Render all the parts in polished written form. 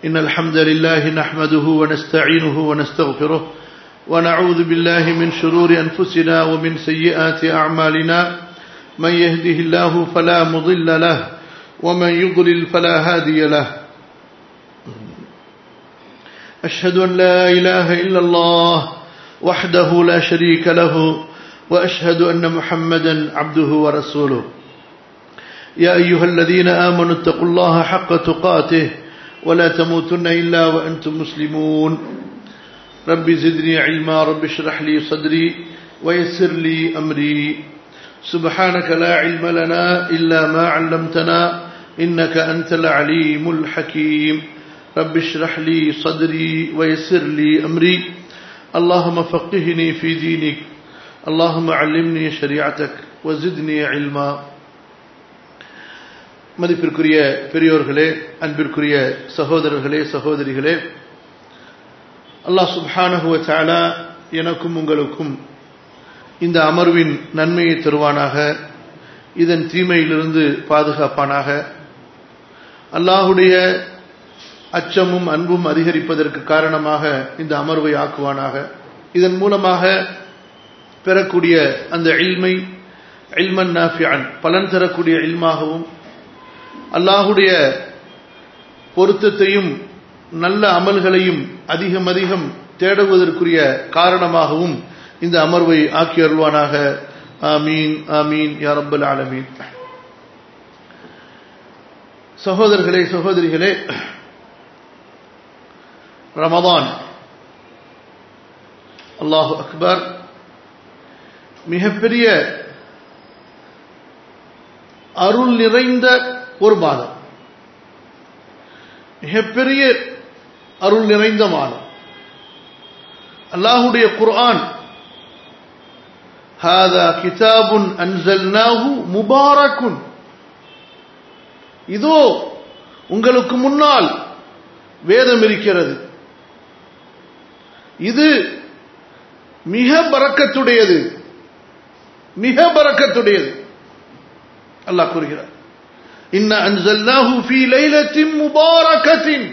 إن الحمد لله نحمده ونستعينه ونستغفره ونعوذ بالله من شرور أنفسنا ومن سيئات أعمالنا من يهده الله فلا مضل له ومن يضلل فلا هادي له أشهد أن لا إله إلا الله وحده لا شريك له وأشهد أن محمدا عبده ورسوله يا أيها الذين آمنوا اتقوا الله حق تقاته ولا تموتن إلا وأنتم مسلمون رب زدني علما رب اشرح لي صدري ويسر لي أمري سبحانك لا علم لنا إلا ما علمتنا إنك أنت العليم الحكيم رب اشرح لي صدري ويسر لي أمري اللهم فقهني في دينك اللهم علمني شريعتك وزدني علما. மதிப்பிற்குரிய பெரியோர்களே, அன்பிற்குரிய சகோதரர்களே, சகோதரிகளே, அல்லாஹ் சுப்ஹானஹு வ தஆலா எனக்கும் உங்களுக்கும் இந்த அமர்வின் நன்மையை தருவானாக, இதன் தீமையிலிருந்து பாதுகாப்பானாக. அல்லாஹுடைய அச்சமும் அன்பும் அதிகரிப்பதற்கு காரணமாக இந்த அமர்வை ஆக்குவானாக. இதன் மூலமாக பெறக்கூடிய அந்த இல்மை இல்மன் நாஃபிஅன், பலன் தரக்கூடிய இல்மாகவும், அல்லாஹுடைய பொருத்தத்தையும் நல்ல அமல்களையும் அதிகம் அதிகம் தேடுவதற்குரிய காரணமாகவும் இந்த அமர்வை ஆக்கி அருள்வானாக. ஆமீன் ஆமீன் யா ரப்பல் ஆலமீன். சகோதரர்களே, சகோதரிகளே, ரமதான், அல்லாஹு அக்பர், மிகப்பெரிய அருள் நிறைந்த ஒரு மாதம், மிகப்பெரிய அருள் நிறைந்த மாதம். அல்லாஹுடைய குர்ஆன், ஹாதா கிதாபுன் அன்ஸல்னாஹு முபாரக்குன், இதோ உங்களுக்கு முன்னால் வேதம் இருக்கிறது, இது மிக பரக்கத்துடையது, மிக பரக்கத்துடையது. அல்லாஹ் கூறுகிறார், இன்னா அன்ஸல்னாஹு ஃபீ லைலத்தின் முபாரகத்தின்,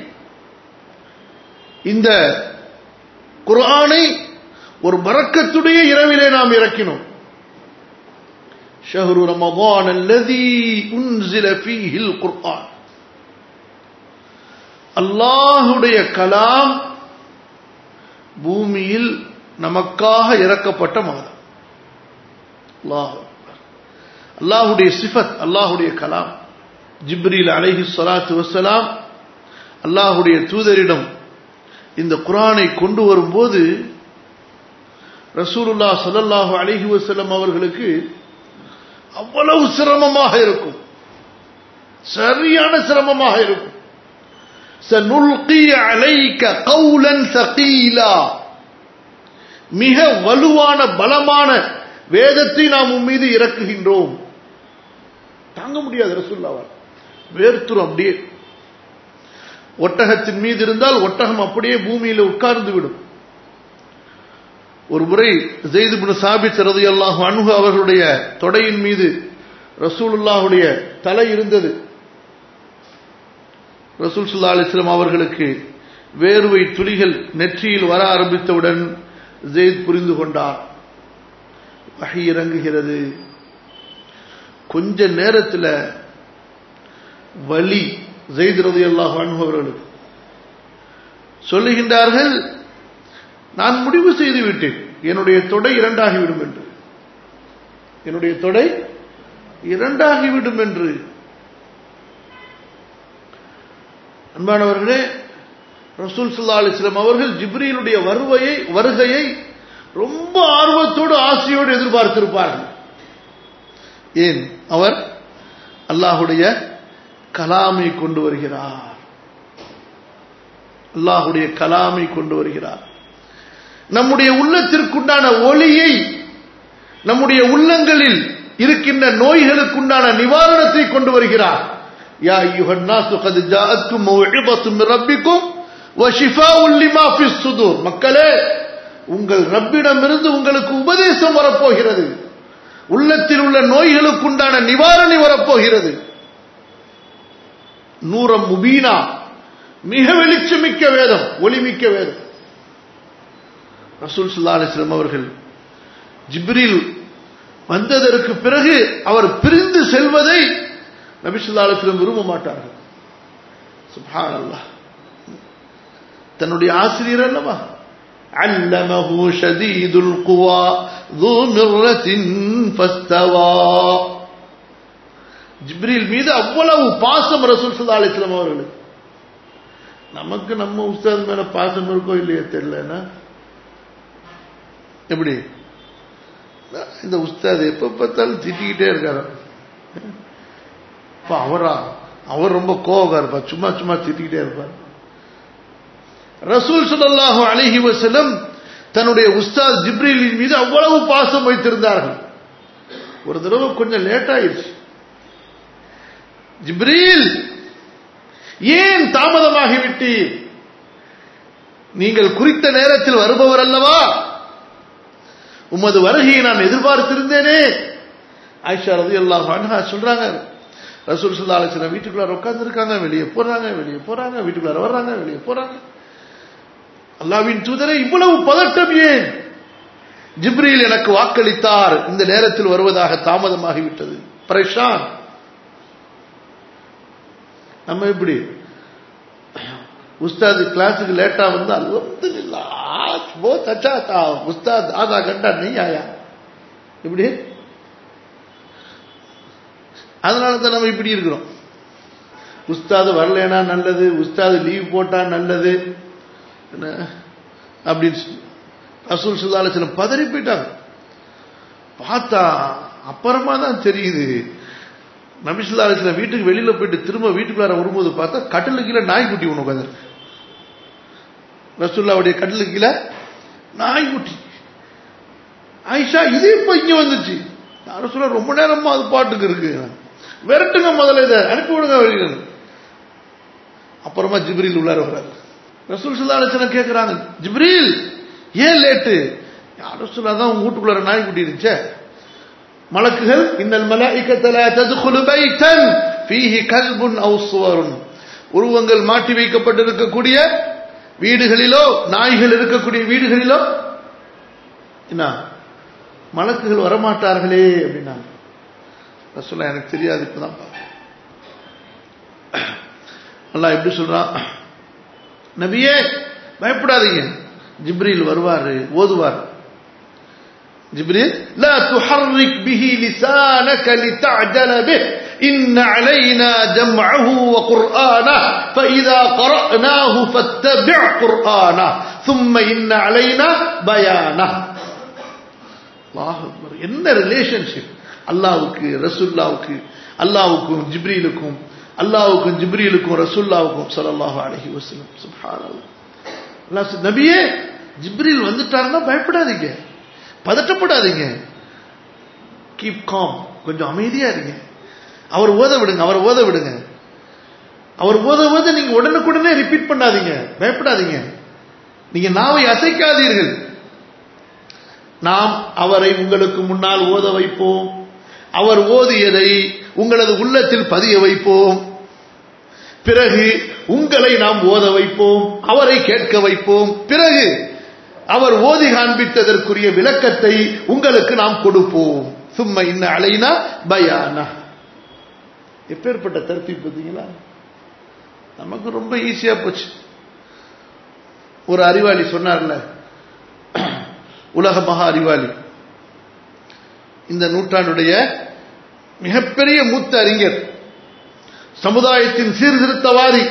இந்த குர்ஆனை ஒரு பரக்கத்துடைய இரவிலே நாம் இறக்கினோம். ஷஹ்ரு ரமதான் அல்லதி உன்ஸில ஃபீஹில் குர்ஆன், அல்லாஹுடைய கலாம் பூமியில் நமக்காக இறக்கப்பட்ட மாதம். அல்லாஹுடைய சிஃபத், அல்லாஹுடைய கலாம். ஜிப்ரீல் அலைஹிஸ்ஸலாத்து வஸ்ஸலாம் அல்லாஹுடைய தூதரிடம் இந்த குர்ஆனை கொண்டு வரும்போது ரசூலுல்லாஹ் ஸல்லல்லாஹு அலைஹி வஸல்லம் அவர்களுக்கு அவ்வளவு சிரமமாக இருக்கும், சரியான சிரமமாக இருக்கும். சனுல்கி அலைக கௌலன் ஸகீலா, மிக வலுவான பலமான வேதத்தை நாம் உன் மீது இறக்குகின்றோம். தாங்க முடியாது ரசூலுல்லாஹ், வேர்த்துரும். அப்படியே ஒட்டகத்தின் மீது இருந்தால் ஒட்டகம் அப்படியே பூமியில உட்கார்ந்து விடும். ஒரு முறை ஸைத் இப்னு சாபித் ரலியல்லாஹு அன்ஹு அவர்களுடைய தொடையின் மீது ரசூலுல்லாஹுடைய தலை இருந்தது. ரசூல் ஸல்லல்லாஹு அலைஹி வஸல்லம் அவர்களுக்கு வேர்வை துளிகள் நெற்றியில் வர ஆரம்பித்தவுடன் ஸைத் புரிந்து கொண்டார், வஹி இறங்குகிறது. கொஞ்ச நேரத்தில் வலி ஸைத் ரலியல்லாஹு அன்ஹு அவர்களுக்கு. சொல்லுகின்றார்கள், நான் முடிவு செய்து விட்டேன், என்னுடைய தொடை இரண்டாகிவிடும் என்று, என்னுடைய தொடை இரண்டாகிவிடும் என்று. அன்பானவர்களே, ரசூல் ஸல்லல்லாஹு அலைஹி வஸல்லம் அவர்கள் ஜிப்ரீலுடைய வருகையை ரொம்ப ஆர்வத்தோடு ஆசையோடு எதிர்பார்த்திருப்பார்கள். ஏன்? அவர் அல்லாஹுடைய கலாமை கொண்டு வருகிறார், அல்லாஹுடைய கலாமை கொண்டு வருகிறார். நம்முடைய உள்ளத்திற்குண்டான ஒளியை, நம்முடைய உள்ளங்களில் இருக்கின்ற நோய்களுக்குண்டான நிவாரணத்தை கொண்டு வருகிறார். யா அய்யுஹன் நாஸு கத் ஜாஅத்கும் மவ்இபத்தும் மின் ரப்பிக்கும் வ ஷிஃபாஉன் லிமா ஃபிஸ் ஸுதூர், மக்களே, உங்கள் ரப்பிடமிருந்து உங்களுக்கு உபதேசம் வரப்போகிறது, உள்ளத்தில் உள்ள நோய்களுக்குண்டான நிவாரணை வரப்போகிறது. நூரம் முபீனா, மிக வெளிச்சமிக்க வேதம், ஒளிமிக்க வேதம். ரசூல் ஸல்லல்லாஹு அலைஹி வஸல்லம் அவர்கள் ஜிப்ரீல் வந்ததற்கு பிறகு அவர் பிரிந்து செல்வதை நபி ஸல்லல்லாஹு அலைஹி வஸல்லம் விரும்ப மாட்டார்கள். சுப்ஹானல்லாஹ். தன்னுடைய ஆசிரியர் அல்லவா, அல்லமஹு ஷதீதுல் குவா ذو مرة فاستوى. ஜிப்ரீல் மீது அவ்வளவு பாசம் ரசூல் ஸல்லல்லாஹு அலைஹி வஸல்லம் அவர்களுக்கு. நமக்கு நம்ம உஸ்தாத் மேல பாசம் இருக்கோ இல்லையோ தெரியலன்னா எப்படி? இந்த உஸ்தாத் எப்ப பார்த்தாலும் திட்டிக்கிட்டே இருக்காரு. அவர் ரொம்ப கோபக்கார இருப்பார், சும்மா சும்மா திட்டிக்கிட்டே இருப்பார். ரசூல் ஸல்லல்லாஹு அலைஹி வஸல்லம் தன்னுடைய உஸ்தாத் ஜிப்ரீலின் மீது அவ்வளவு பாசம் வைத்திருந்தார்கள். ஒரு தடவை கொஞ்சம் லேட் ஆயிடுச்சு. ஜிப்ரீல், ஏன் தாமதமாகிவிட்டீர்? நீங்கள் குறித்த நேரத்தில் வருபவர் அல்லவா, உமது வருகையை நான் எதிர்பார்த்திருந்தேனே. ஆயிஷா ரலியல்லாஹு அன்ஹா சொல்றாங்க, ரசூல் ஸல்லல்லாஹு அலைஹி வஸல்லம் வீட்டுக்குள்ள உட்கார்ந்து இருக்காங்க, வெளியே போறாங்க, வீட்டுக்குள்ள வர்றாங்க, வெளியே போறாங்க. அல்லாஹ்வின் தூதரே, இவ்வளவு பதட்டம் ஏன்? ஜிப்ரீல் எனக்கு வாக்களித்தார், இந்த நேரத்தில் வருவதாக, தாமதமாகிவிட்டது. பரேஷான். நம்ம எப்படி உஸ்தாத் கிளாஸுக்கு லேட்டா வந்து அல்ஹம்துலில்லாஹ் बहुत अच्छा था उस्ताद, आधा घंटा नहीं आया, இப்படி. அதனால தான் நம்ம இப்படி இருக்கிறோம். உஸ்தாது வரலனா நல்லது, உஸ்தாது லீவ் போட்டா நல்லது அப்படின்னு ரசூல் ஸல்லல்லாஹு அலைஹி வஸல்லம் பதறி போயிட்டாங்க. பார்த்தா அப்புறமா தான் தெரியுது, நபி ஸல்லல்லாஹு அலைஹி வஸல்லம் வீட்டுக்கு வெளியில போயிட்டு திரும்ப வீட்டுக்குள்ளார வரும்போது பார்த்தா கட்டிலுக்கு கீழே நாய்க்குட்டி ஒன்று உட்கார்ந்திருக்கு. ரசூலுல்லாஹ்வுடைய கட்டிலுக்கு கீழே நாய்க்குட்டி. ஆயிஷா, இது இப்ப இங்க வந்துச்சு. ரசூலுல்லாஹ் ரொம்ப நேரமா அது பாட்டுக்கு இருக்கு, விரட்டுங்க முதல்ல, இதை அனுப்பி விடுங்க வெளியில. அப்புறமா ஜிப்ரீல் உள்ளார வர்றாரு. ரசூல் ஸல்லல்லாஹு அலைஹி வஸல்லம் கேட்கிறாங்க, ஜிப்ரீல் ஏன் லேட்டு? ரசூலுல்லாஹ் தான் உங்க வீட்டுக்குள்ளார நாய்க்குட்டி இருந்துச்சே. மலக்குகள், இன்னல் மலாயிகத லா தத்குலு பைத்தன் ஃபீஹி கல்புன் அவ் சுவருன், உருவங்கள் மாட்டி வைக்கப்பட்டிருக்கக்கூடிய வீடுகளிலோ, நாய்கள் இருக்கக்கூடிய வீடுகளிலோ என்ன மலக்குகள் வரமாட்டார்களே அப்படின்னா. ரசூலுல்லாஹ் எனக்கு தெரியாது, இப்பதான் அல்லாஹ் எப்படி சொல்றான், நபியே பயப்படாதீங்க, ஜிப்ரீல் வருவாரு, ஓதுவார். ஜிப்ரீல், லா துஹர்ரிக் பிஹி லிசானக லிதஅஜல பிஹ் إن علينا جمعه وقرآنه فإذا قرأناه فاتبع قرآنه ثم إن علينا بيانه. அல்லாஹ் அக்பர். என்ன ரிலேஷன்ஷிப் அல்லாஹ்வுக்கு ரசூலுல்லாஹ்வுக்கு, அல்லாஹ்வுக்கும் ஜிப்ரீலுக்கும், அல்லாஹ்வுக்கும் ஜிப்ரீலுக்கும் ரசூலுல்லாஹ்வுக்கும் ஸல்லல்லாஹு அலைஹி வஸல்லம். சுப்ஹானல்லாஹ். அல்லாஹ் நபியே, ஜிப்ரீல் வந்துட்டாருன்னா பயப்படாதீங்க, பதட்டப்படாதீங்க, கீப் காம், கொஞ்சம் அமைதியா இருங்க. அவர் ஓத விடுங்க, அவர் ஓத விடுங்க. அவர் ஓத ஓத நீங்க உடனுக்குடனே ரிப்பீட் பண்ணாதீங்க, பயப்படாதீங்க, நீங்க நாவை அசைக்காதீர்கள். நாம் அவரை உங்களுக்கு முன்னால் ஓத வைப்போம், அவர் ஓதியதை உங்களது உள்ளத்தில் பதிய வைப்போம், பிறகு உங்களை நாம் ஓத வைப்போம், அவரை கேட்க வைப்போம், பிறகு அவர் ஓதி காண்பித்ததற்குரிய விளக்கத்தை உங்களுக்கு நாம் கொடுப்போம். சும்ம இன்ன அலைனா பயானா. எப்பேற்பட்ட தர்த்தீப் பார்த்தீங்களா? நமக்கு ரொம்ப ஈஸியா போச்சு. ஒரு அறிவாளி சொன்னார்ல, உலக மகா அறிவாளி, இந்த நூற்றாண்டுடைய மிகப்பெரிய மூத்த அறிஞர், சமுதாயத்தின் சீர்திருத்தவாதி,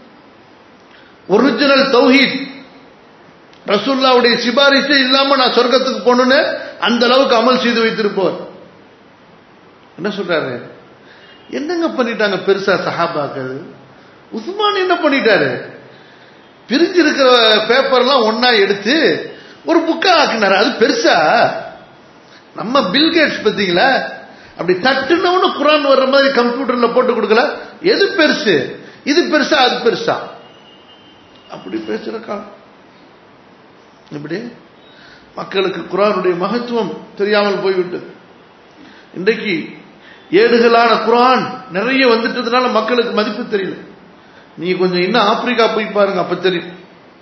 ஒரிஜினல் தௌஹீத், ரசூலுல்லாஹ்வுடைய சிபாரிசே இல்லாம நான் சொர்க்கத்துக்கு போகணும்னு அந்த அளவுக்கு அமல் செய்து வைத்திருப்பவர் என்ன சொல்றாரு? என்னங்க பண்ணிட்டாங்க பெருசா சஹாபாக்கள்? உஸ்மான் என்ன பண்ணிட்டாரு? பிரிஞ்சிருக்கிற பேப்பர்லாம் ஒன்னா எடுத்து ஒரு புக்கா ஆக்கினாரு. அது பெருசா? நம்ம பில்கேட்ஸ் பார்த்தீங்களா, அப்படி தட்டுனவனு குரான் வர்ற மாதிரி கம்ப்யூட்டர்ல போட்டு கொடுக்கல. எது பெருசு? இது பெருசா அது பெருசா? அப்படி பேசுற காலம். இப்படி மக்களுக்கு குரானுடைய மகத்துவம் தெரியாமல் போய்விட்டது. இன்றைக்கு ஏடுகளான குரான் நிறைய வந்துட்டதுனால மக்களுக்கு மதிப்பு தெரியல. நீ கொஞ்சம் இன்னும் ஆப்பிரிக்கா போய் பாருங்க, அப்ப தெரியும்.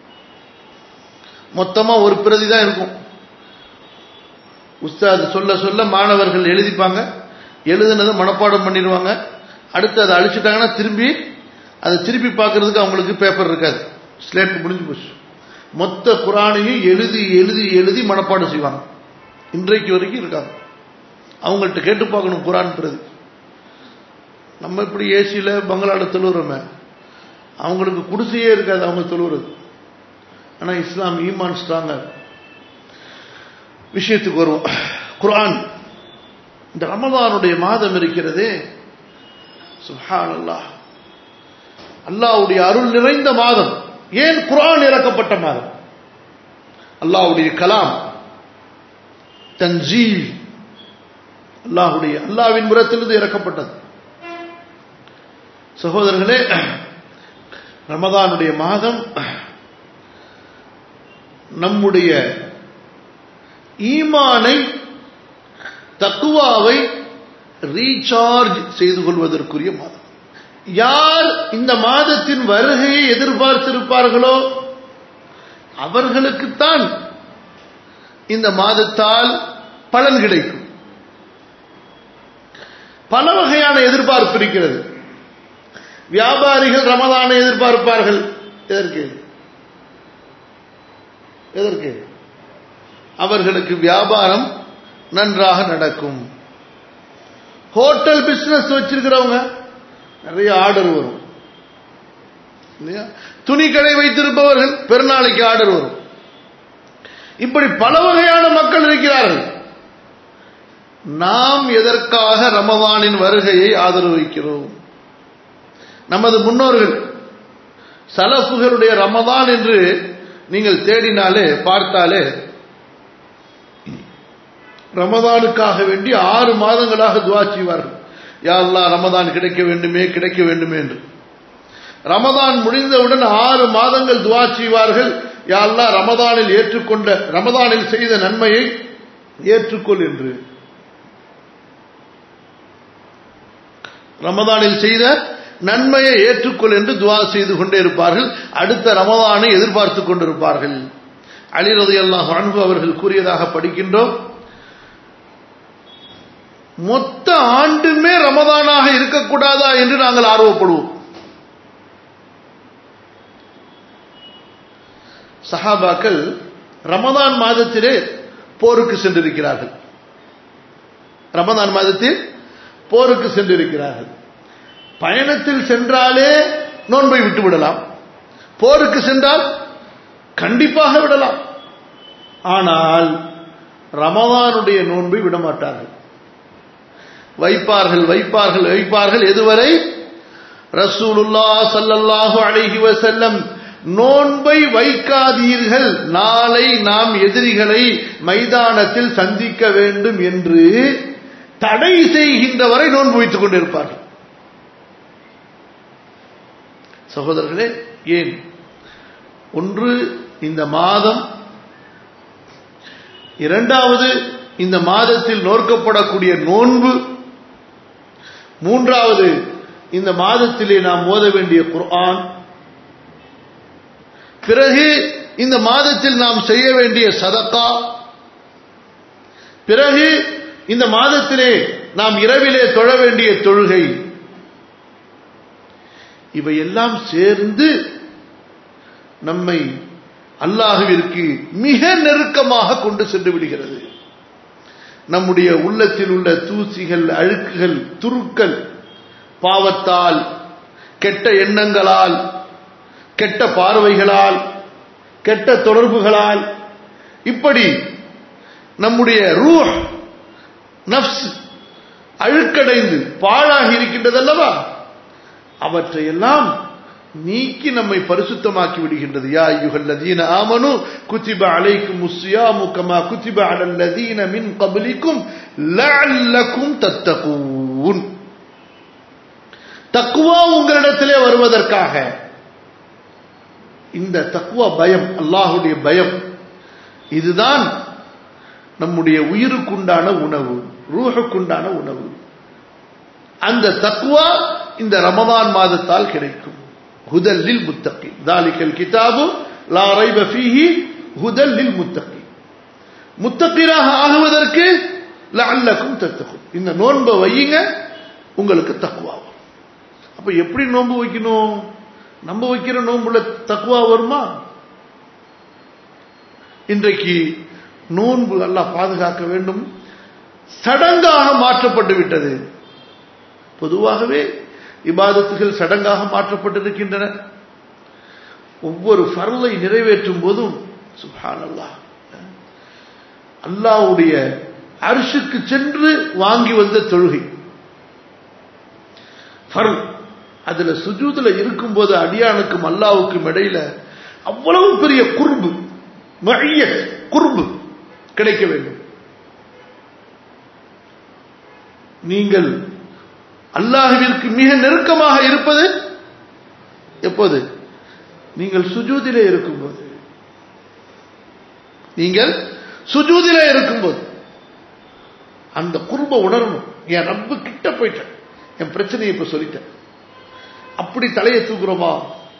மொத்தமா ஒரு பிரதி தான் இருக்கும். உஸ்தாத் சொல்ல சொல்ல மாணவர்கள் எழுதிப்பாங்க, எழுதுனதை மனப்பாடம் பண்ணிடுவாங்க. அடுத்து அதை அழிச்சுட்டாங்கன்னா திருப்பி பார்க்கறதுக்கு அவங்களுக்கு பேப்பர் இருக்காது, ஸ்லேட் முடிஞ்சு போச்சு. மொத்த குரானையும் எழுதி எழுதி எழுதி மனப்பாடம் செய்வாங்க. இன்றைக்கு வரைக்கும் இருக்காங்க. அவங்கள்ட்ட கேட்டு பார்க்கணும் குரான் பிரதி. நம்ம இப்படி ஏசியில பங்களால தொழுறோமே, அவங்களுக்கு குடிசையே இருக்காது அவங்க தொழுறது. ஆனா இஸ்லாம் ஈமான் ஸ்ட்ராங்கா. விஷயத்துக்கு வருவோம். குர்ஆன் இந்த ரமதானுடைய மாதம் இருக்கிறதே, சுப்ஹானல்லாஹ், அல்லாஹ்வுடைய அருள் நிறைந்த மாதம். ஏன் குர்ஆன் இறக்கப்பட்ட மாதம்? அல்லாஹ்வுடைய கலாம், தன்சீல், அல்லாஹ்வின் புறத்திலிருந்து இறக்கப்பட்டது. சகோதரர்களே, ரமதானுடைய மாதம் நம்முடைய ஈமானை, தக்வாவை ரீசார்ஜ் செய்து கொள்வதற்குரிய மாதம். யார் இந்த மாதத்தின் வருகையை எதிர்பார்த்திருப்பார்களோ அவர்களுக்குத்தான் இந்த மாதத்தால் பலன் கிடைக்கும். பல வகையான எதிர்பார்ப்பு இருக்கிறது. வியாபாரிகள் ரமதானை எதிர்பார்ப்பார்கள். எதற்கு? அவர்களுக்கு வியாபாரம் நன்றாக நடக்கும். ஹோட்டல் பிசினஸ் வச்சிருக்கிறவங்க நிறைய ஆர்டர் வரும். துணி கடை வைத்திருப்பவர்கள் பெருநாளைக்கு ஆர்டர் வரும். இப்படி பல வகையான மக்கள் இருக்கிறார்கள். நாம் எதற்காக ரமதானின் வருகையை ஆதரவு வைக்கிறோம்? நமது முன்னோர்கள் சலஃபுகளுடைய ரமதான் என்று நீங்கள் தேடினாலே பார்த்தாலே ரமதானுக்காக வேண்டி 6 மாதங்களாக துஆ செய்வார்கள். யா அல்லாஹ், ரமதான் கிடைக்க வேண்டுமே கிடைக்க வேண்டுமே என்று. ரமதான் முடிந்தவுடன் 6 மாதங்கள் துஆ செய்வார்கள். யா அல்லாஹ், ரமதானில் செய்த நன்மையை ஏற்றுக்கொள் என்று. ரமதானில் செய்த நன்மையை ஏற்றுக்கொள் என்று துஆ செய்து கொண்டே இருப்பார்கள். அடுத்த ரமதானை எதிர்பார்த்துக் கொண்டிருப்பார்கள். அலி ரலியல்லாஹு அன்ஹு அவர்கள் கூறியதாக படிக்கின்றோம், மொத்த ஆண்டுமே ரமதானாக இருக்கக்கூடாதா என்று நாங்கள் ஆர்வப்படுவோம். சஹாபாக்கள் ரமதான் மாதத்திலே போருக்கு சென்றிருக்கிறார்கள். ரமதான் மாதத்தில் போருக்கு சென்றிருக்கிறார்கள். பயணத்தில் சென்றாலே நோன்பை விட்டு விடலாம், போருக்கு சென்றால் கண்டிப்பாக விடலாம். ஆனால் ரமதானுடைய நோன்பை விடமாட்டார்கள். வைப்பார்கள். எதுவரை? ரசூலுல்லாஹ் ஸல்லல்லாஹு அலைஹி வஸல்லம் நோன்பை வைக்காதீர்கள், நாளை நாம் எதிரிகளை மைதானத்தில் சந்திக்க வேண்டும் என்று தடை செய்கின்ற வரை நோன்பு வைத்துக் கொண்டிருப்பார்கள். சகோதரர்களே, ஏன்? ஒன்று இந்த மாதம், இரண்டாவது இந்த மாதத்தில் நோக்கப்படக்கூடிய நோன்பு, மூன்றாவது இந்த மாதத்திலே நாம் ஓத வேண்டிய குர்ஆன், பிறகு இந்த மாதத்தில் நாம் செய்ய வேண்டிய சதகா, பிறகு இந்த மாதத்திலே நாம் இரவிலே தொழ வேண்டிய தொழுகை, இவையெல்லாம் சேர்ந்து நம்மை அல்லாஹ்விற்கு மிக நெருக்கமாக கொண்டு சென்று விடுகிறது. நம்முடைய உள்ளத்தில் உள்ள தூசிகள், அழுக்குகள், துருக்கள், பாவத்தால், கெட்ட எண்ணங்களால், கெட்ட பார்வைகளால், கெட்ட தொடர்புகளால், இப்படி நம்முடைய ரூஹ், நஃப்ஸ் அழுக்கடைந்து பாழாகி இருக்கின்றதல்லவா, அவற்றையெல்லாம் நீக்கி நம்மை பரிசுத்தமாக்கி விடுகின்றது. யா அய்யுஹல்லதீன ஆமனு குதிப அலைக்குமுஸ் ஸியாமு கமா குதிப அலல்லதீன மின் கப்லிக்கும் லஅல்லக்கும் தத்தகூன். தக்வா உங்களிடத்திலே வருவதற்காக, இந்த தக்வா பயம், அல்லாஹ்வுடைய பயம், இதுதான் நம்முடைய உயிருக்குண்டான உணவு, ரூஹுக்குண்டான உணவு. அந்த தக்வா இந்த ரமதான் மாதத்தால் கிடைக்கும். ஹுதல் லில் முத்தகீன். தாலிகல் கிதாபு லா ரைப ஃபீஹி ஹுதல் லில் முத்தகீன். முத்தகீனாக ஆகுவதற்கு லஅல்லகும் தத்தகூன். இந்த நோன்பை வையுங்க, உங்களுக்கு தக்வா வரும். அப்ப எப்படி நோன்பு வைக்கணும்? நம்ம வைக்கிற நோன்புல தக்வா வருமா? இன்றைக்கு நோன்பு அல்லாஹ் பாதுகாக்க வேண்டும், சடங்காக மாற்றப்பட்டு விட்டது. பொதுவாகவே இபாதத்துகள் சடங்காக மாற்றப்பட்டிருக்கின்றன. ஒவ்வொரு ஃபர்லை நிறைவேற்றும் போதும் சுப்ஹானல்லாஹ், அல்லாஹ்வுடைய அர்ஷுக்கு சென்று வாங்கி வந்த தொழுகை ஃபர்ல். அதுல சுஜூதுல இருக்கும்போது அடியானுக்கும் அல்லாஹ்வுக்கும் இடையில அவ்வளவு பெரிய குர்பு, மஅய்யத், குர்பு கிடைக்க வேண்டும். நீங்கள் அல்லாஹ்விற்கு மிக நெருக்கமாக இருப்பது எப்போது? நீங்கள் சுஜூதிலே இருக்கும்போது. நீங்கள் சுஜூதிலே இருக்கும்போது அந்த குர்ப உணரணும். என் ரப்பு கிட்ட போயிட்டேன், என் பிரச்சனையை இப்ப சொல்லிட்டேன். அப்படி தலையை தூக்குறோமா?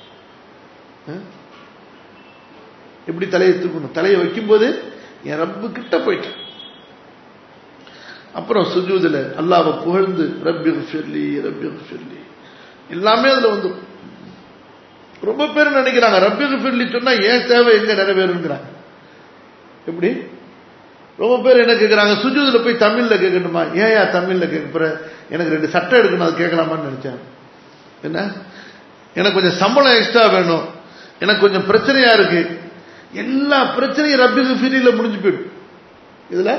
எப்படி தலையை தூக்கணும்? தலையை வைக்கும் போது என் ரப்பு கிட்ட போயிட்டேன். அப்புறம் சுஜூதுல அல்லாஹ்வை புகழ்ந்து ரப்பிக்ஃபிர்லி ரப்பிக்ஃபிர்லி எல்லாமே அதுல வந்து. ரொம்ப பேர் நினைக்கிறாங்க ரப்பிக்ஃபிர்லி சொன்னா ஏன் தேவை எங்க நிறைவேறுங்கிறாங்க. எப்படி? ரொம்ப பேர் என்ன கேட்கிறாங்க, சுஜூதுல போய் தமிழ்ல கேட்கணுமா? ஏன் தமிழ்ல கேட்க? எனக்கு 2 சட்டை எடுக்கணும், அது கேட்கலாமான்னு நினைச்சேன். என்ன, எனக்கு கொஞ்சம் சம்பளம் எக்ஸ்ட்ரா வேணும், எனக்கு கொஞ்சம் பிரச்சனையா இருக்கு, எல்லா பிரச்சனையும் ரப்பிக்ஃபிர்லில முடிஞ்சு போயிடும். இதுல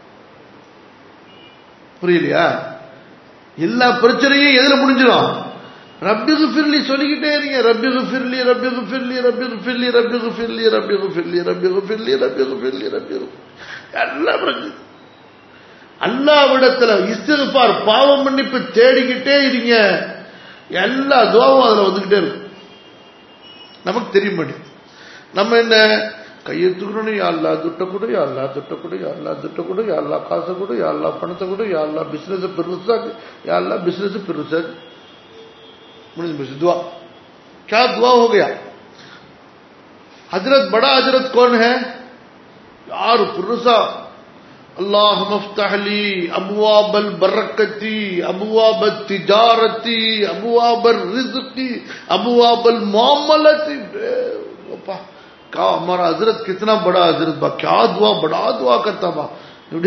புரியலையா? எல்லா பிரச்சனையும் எதுல முடிஞ்சிடும்? ரப்பிக்ஃபிர்லி சொல்லிக்கிட்டே இருங்க. ரப்பிக்ஃபிர்லி ரப்பிக்ஃபிர்லி ரப்பிக்ஃபிர்லி ரப்பிக்ஃபிர்லி ரப்பிக்ஃபிர்லி ரப்பிக்ஃபிர்லி ரப்பிக்ஃபிர்லி ரப்பிக்ஃபிர்லி எல்லா பிரச்சனை. அல்லாஹ்விடத்துல இஸ்திக்ஃபார், பாவ மன்னிப்பு தேடிக்கிட்டே இருங்க. எல்லா துஆவும் அதுல வந்துகிட்டே இருக்கும். நமக்கு தெரிய மாட்டேங்குது. நம்ம என்ன கையை தூக்கணும், யா அல்லாஹ் துட்ட கொடு, யா அல்லாஹ் துட்ட கொடு, யா அல்லாஹ் துட்ட கொடு, யா அல்லாஹ் காசை கொடு, யா அல்லாஹ் பணத்தை கொடு, யா அல்லாஹ் பிசினஸ் பெருசாக்கு, யா அல்லாஹ் பிசினஸ் பெருசாக்கு. मुझे दुआ, क्या दुआ हो गया? हजरत, बड़ा हजरत कौन है यार? पुरुषा अल्लाह मफ्तहली अबवाबल बरकती अबवाबल तिजारती अबवाबल रिज़्की अबवाबल मुआमलती. क्या हमारा हजरत कितना बड़ा हजरत बा, क्या दुआ, बड़ा दुआ करता बा. இப்படி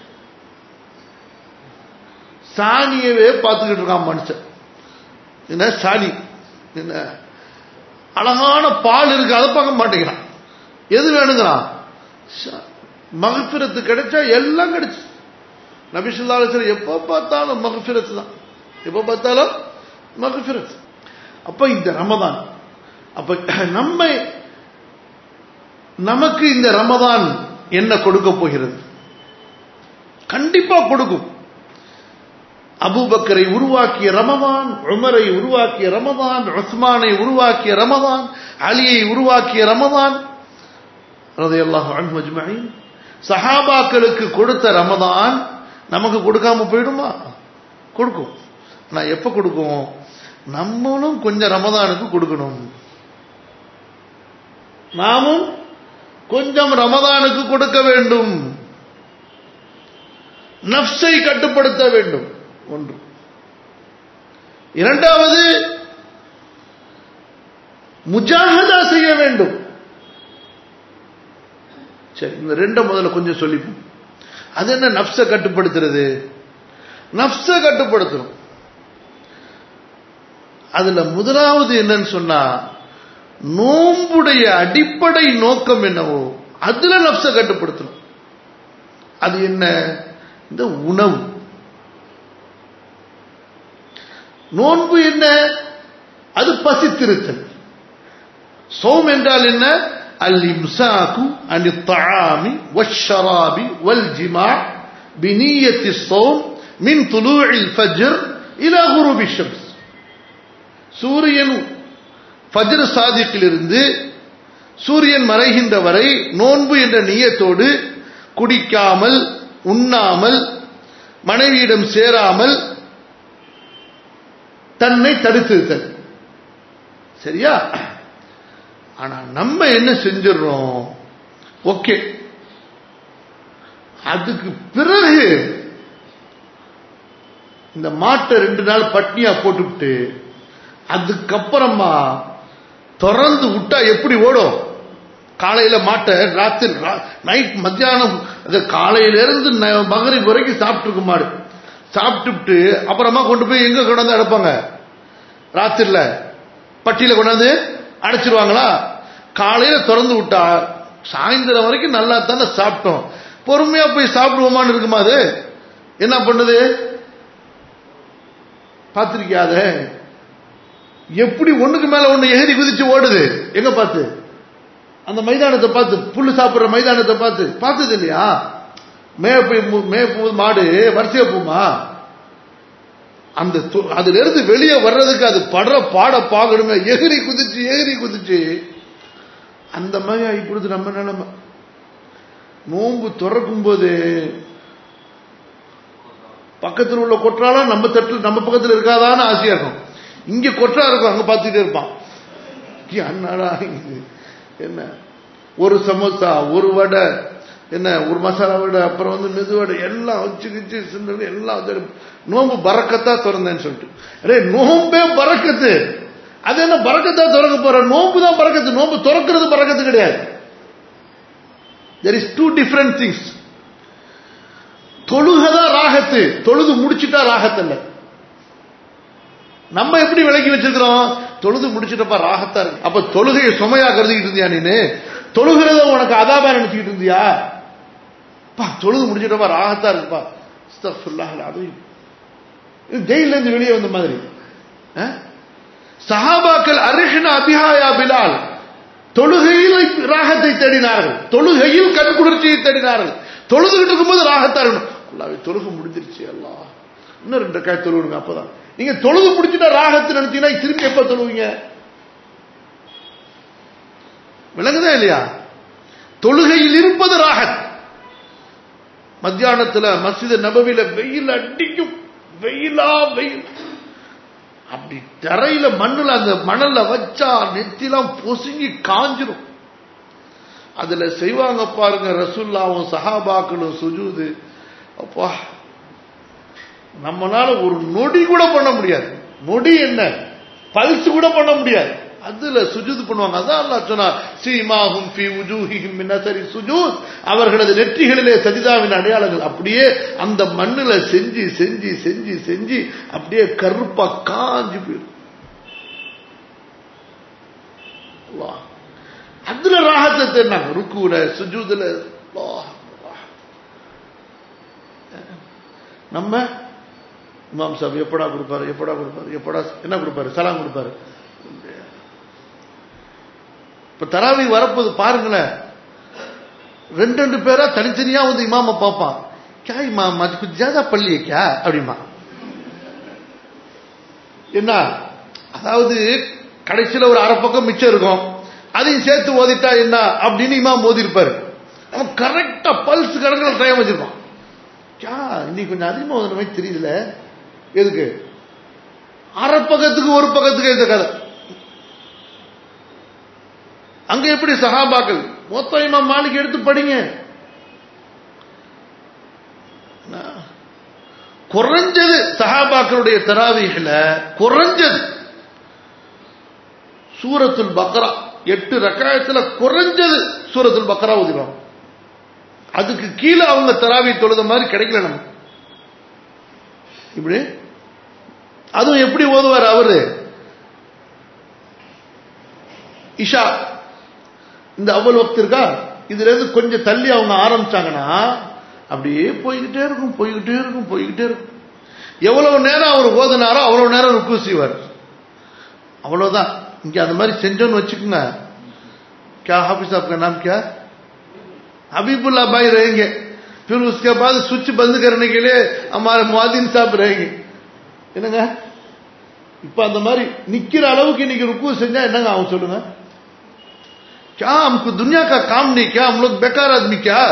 சாணியவே பார்த்துக்கிட்டு இருக்கான் மனுஷன். என்ன சாணி, என்ன அழகான பால் இருக்கு, அதை பார்க்க மாட்டேங்கிறான். எது வேணுங்கிறான்? மக்ஃபிரத்து கிடைச்சா எல்லாம் கிடைச்சு. நபி ஸல்லல்லாஹு அலைஹி வஸல்லம் எப்போ பார்த்தாலும் மக்ஃபிரத் தான், எப்போ பார்த்தாலும் மக்ஃபிரத். அப்ப இந்த ரமதான், அப்ப நமக்கு இந்த ரமதான் என்ன கொடுக்க போகிறது? கண்டிப்பா கொடுக்கும். அபூபக்கரை உருவாக்கிய ரமதான், உமரை உருவாக்கிய ரமதான், உஸ்மானை உருவாக்கிய ரமதான், அலியை உருவாக்கிய ரமதான் ரலியல்லாஹு அன்ஹு அஜ்மஈன், சஹாபாக்களுக்கு கொடுத்த ரமதான் நமக்கு கொடுக்காம போயிடுமா? கொடுக்கும். நான் எப்ப கொடுக்கும்? நம்மளும் கொஞ்சம் ரமதானுக்கு கொடுக்கணும். நாமும் கொஞ்சம் ரமதானுக்கு கொடுக்க வேண்டும். நஃப்ஸை கட்டுப்படுத்த வேண்டும். ஒன்று. இரண்டாவது, முஜாஹதா செய்ய வேண்டும். சரி, இந்த ரெண்டை முதல்ல கொஞ்சம் சொல்லிப்போம். அது என்ன நஃப்ஸை கட்டுப்படுத்துறது? நஃப்ஸை கட்டுப்படுத்தணும். அதுல முதலாவது என்னன்னு சொன்னா, நோன்புடைய அடிப்படை நோக்கம் என்னவோ அதுல நஃப்ஸை கட்டுப்படுத்தணும். அது என்ன? இந்த உணவு. நோன்பு என்ன? அது பசித்திருத்தல். சௌம் என்றால் என்ன? அல் இம்சாகு அனி தஆமி வஷ்ஷராபி வல் ஜிமா பினியத்தி ஸௌம் மின் துலூஇல் ஃபஜ்ர் இலா குரூபி ஷம்ஸ். சூரியன் ஃபஜ்ர் சாதிக்கிலிருந்து சூரியன் மறைகின்ற வரை நோன்பு என்ற நியத்தோடு குடிக்காமல், உண்ணாமல், மனைவியிடம் சேராமல் தன்னை தடுத்திருத்தல். சரியா? ஆனா நம்ம என்ன செஞ்சிடறோம்? ஓகே, அதுக்கு பிறகு இந்த மாட்டை 2 நாள் பட்னியா போட்டுவிட்டு அதுக்கப்புறமா திறந்து விட்டா எப்படி ஓடும்? காலையில மாட்டை ராத்திரி நைட் மத்தியானம் காலையில இருந்து மகரிப் வரைக்கும் சாப்பிட்டு இருக்கு மாடு. சாப்பிட்டு அப்புறமா கொண்டு போய் எங்க கொண்டாந்து அடைப்பாங்க? ராத்திரில பட்டியல கொண்டாந்து அடைச்சிருவாங்களா? காலையில திறந்து விட்டா சாயந்தரம் வரைக்கும் நல்லா தானே சாப்பிட்டோம், பொறுமையா போய் சாப்பிடுவோமான்னு இருக்குமா? அது என்ன பண்ணுது பார்த்திருக்கியாத? எப்படி ஒண்ணுக்கு மேல ஒண்ணு எகிரி குதிச்சு ஓடுது. எங்க பார்த்து? அந்த மைதானத்தை பார்த்து, புல்லு சாப்பிடுற மைதானத்தை பார்த்து. பார்த்தது இல்லையா? மேய்ப்பு மாடு வரிசையா போமா? அந்த அதுல இருந்து வெளியே வர்றதுக்கு அது படுற பாட பாக்கணுமே, எகிரி குதிச்சு. அந்த மாதிரி இப்பொழுது நம்ம நிலைமை. நோன்பு திறக்கும் போது பக்கத்தில் உள்ள கொற்றாலா நம்ம தட்டில் நம்ம பக்கத்தில் இருக்காதான்னு ஆசையா இருக்கும். இங்க கொற்றா இருக்கும், அங்க பார்த்துட்டே இருப்பான். அண்ணாடா என்ன ஒரு சமோசா, ஒரு வடை, என்ன ஒரு மசாலா வடை, அப்புறம் மெது வடை எல்லாம் வச்சுக்கிச்சு சிந்தனை எல்லாம். நோம்பு பறக்கத்தா திறந்தேன்னு சொல்லிட்டு, அரே நோம்பே பறக்கத்து. அது என்ன பறக்கத்தா திறக்க போற? நோம்பு தான் பறக்கத்து. நோம்பு திறக்கிறது பறக்கத்து கிடையாது. There is 2 different things. தொழுகதான் ராகத்து, தொழுது முடிச்சுட்டா ராகத்து இல்ல. நம்ம எப்படி விளக்கி வச்சிருக்கிறோம்? தொழுது முடிச்சுட்டப்பா ராகத்தா இருக்கு. அப்ப தொழுகையை சுமையா கருதிக்கிட்டு இருந்தியா? நீனு தொழுகிறத உனக்கு அதாபா நினைச்சுக்கிட்டு இருந்தியா? தொழுது முடிச்சுட்டப்பா ராகத்தா இருக்குப்பா, அஸ்தக்ஃபிருல்லாஹ் அலீம். ஜெயில இருந்து வெளியே வந்த மாதிரி. சஹாபாக்கள் அரிஹ்னா பிஹா யா பிலால், தொழுகையில் ராகத்தை தேடினார்கள், தொழுகையில் கண் குளிர்ச்சியை தேடினார்கள். தொழுதுகிட்டு இருக்கும்போது ராகத்தா இருக்கணும். அல்லாஹ்வே தொழுகை முடிஞ்சிருச்சு, அல்லாஹ் இன்னும் 2 ரக்காத் தொழுவுங்க. அப்பதான் நீங்க தொழுது முடிச்சுட்டா ராகத்து நினைச்சீங்கன்னா திரும்பி எப்ப தொழுவீங்க? விளங்குதா இல்லையா? தொழுகையில் இருப்பது ராகத். மத்தியானத்துல மஸ்ஜித் நபவில வெயில் அடிக்கும், வெயில் அப்படி தரையில மண்ணுல அந்த மணல்ல வச்சா நெத்திலாம் பொசுங்கி காஞ்சிரும். அதுல செய்வாங்க பாருங்க ரசூலுல்லாஹ்வும் சஹாபாக்களும் சுஜூது. அப்பா, நம்மளால ஒரு நொடி கூட பண்ண முடியாது. நொடி என்ன, பல்ஸ் கூட பண்ண முடியாது. அதுல சுஜூத் பண்ணுவாங்க. அதான் அல்லாஹ் சொன்னார், சீமாஹும் ஃபீ வுஜூஹிஹிம் மின் அஸரி சுஜூத், அவர்களது நெற்றிகளிலே சஜிதாவின் அடையாளங்கள். அப்படியே அந்த மண்ணுல செஞ்சு செஞ்சு செஞ்சு செஞ்சு அப்படியே கருப்பா காஞ்சி போயிடும். அதுல ராகத்தை தேடினாங்க, ருக்குல சுஜூதுல. நம்ம இமாம் சாஹிப் எப்படா கொடுப்பாரு, எப்படா என்ன கொடுப்பாரு, சலாம் கொடுப்பாரு. இப்ப தராவி வரப்போது பாருங்களேன், 2 பேரா தனித்தனியா வந்து இமாம பார்ப்பான். கே இமாம் அது குछ ज्यादा பள்ளியே கே அப்படிமா. என்ன அதாவது கடைசியில ஒரு அரை பக்கம் மிச்சம் இருக்கும், அதையும் சேர்த்து ஓதிட்டா என்ன அப்படின்னு இமாம் ஓதி இருப்பாரு. அவன் கரெக்டா பல்ஸ் கணக்கில் டைம் வச்சிருப்பான். இன்னைக்கு கொஞ்சம் அதிகமா ஓதுன மாதிரி தெரியுதுல, எதுக்கு அரை பக்கத்துக்கு ஒரு பக்கத்துக்கு இந்த கதை. அங்க எப்படி சஹாபாக்கள் மொத்தம் இமாம் மாலிக் எடுத்து படிங்க. குறைஞ்சது சஹாபாக்களுடைய தராவீஹ்ல குறைஞ்சது சூரத்துல் பக்ரா 8 ரக்காயத்துல குறைஞ்சது சூரத்துல் பக்ரா ஓதிடுவாங்க. அதுக்கு கீழே அவங்க தராவி தொழுத மாதிரி கிடைக்கல நம்ம. இப்படி அதுவும் எப்படி ஓதுவார் அவரு? இஷா இந்த அவ்வளவு வக்த் இருக்கா, இதுல இருந்து கொஞ்சம் தள்ளி அவங்க ஆரம்பிச்சாங்கன்னா அப்படியே போய்கிட்டே இருக்கும். எவ்வளவு நேரம் அவர் ஓதுனாரோ அவ்வளவு நேரம் ருக்கு செய்வார். அவ்வளவுதான். இங்க அந்த மாதிரி செஞ்சோன்னு வச்சுக்கோங்க. क्या हाफिज साहब का नाम क्या? हबीबुल्लाह भाई रहेंगे, फिर उसके बाद स्विच बंद करने के लिए हमारे मुआदिन साहब रहेंगे. என்னங்க இப்ப அந்த மாதிரி நிக்கிற அளவுக்கு இன்னைக்கு ருக்கு செஞ்சா என்னங்க ஆகும் சொல்லுங்க? क्या हमको दुनिया का काम नहीं, क्या हम लोग बेकार आदमी क्या?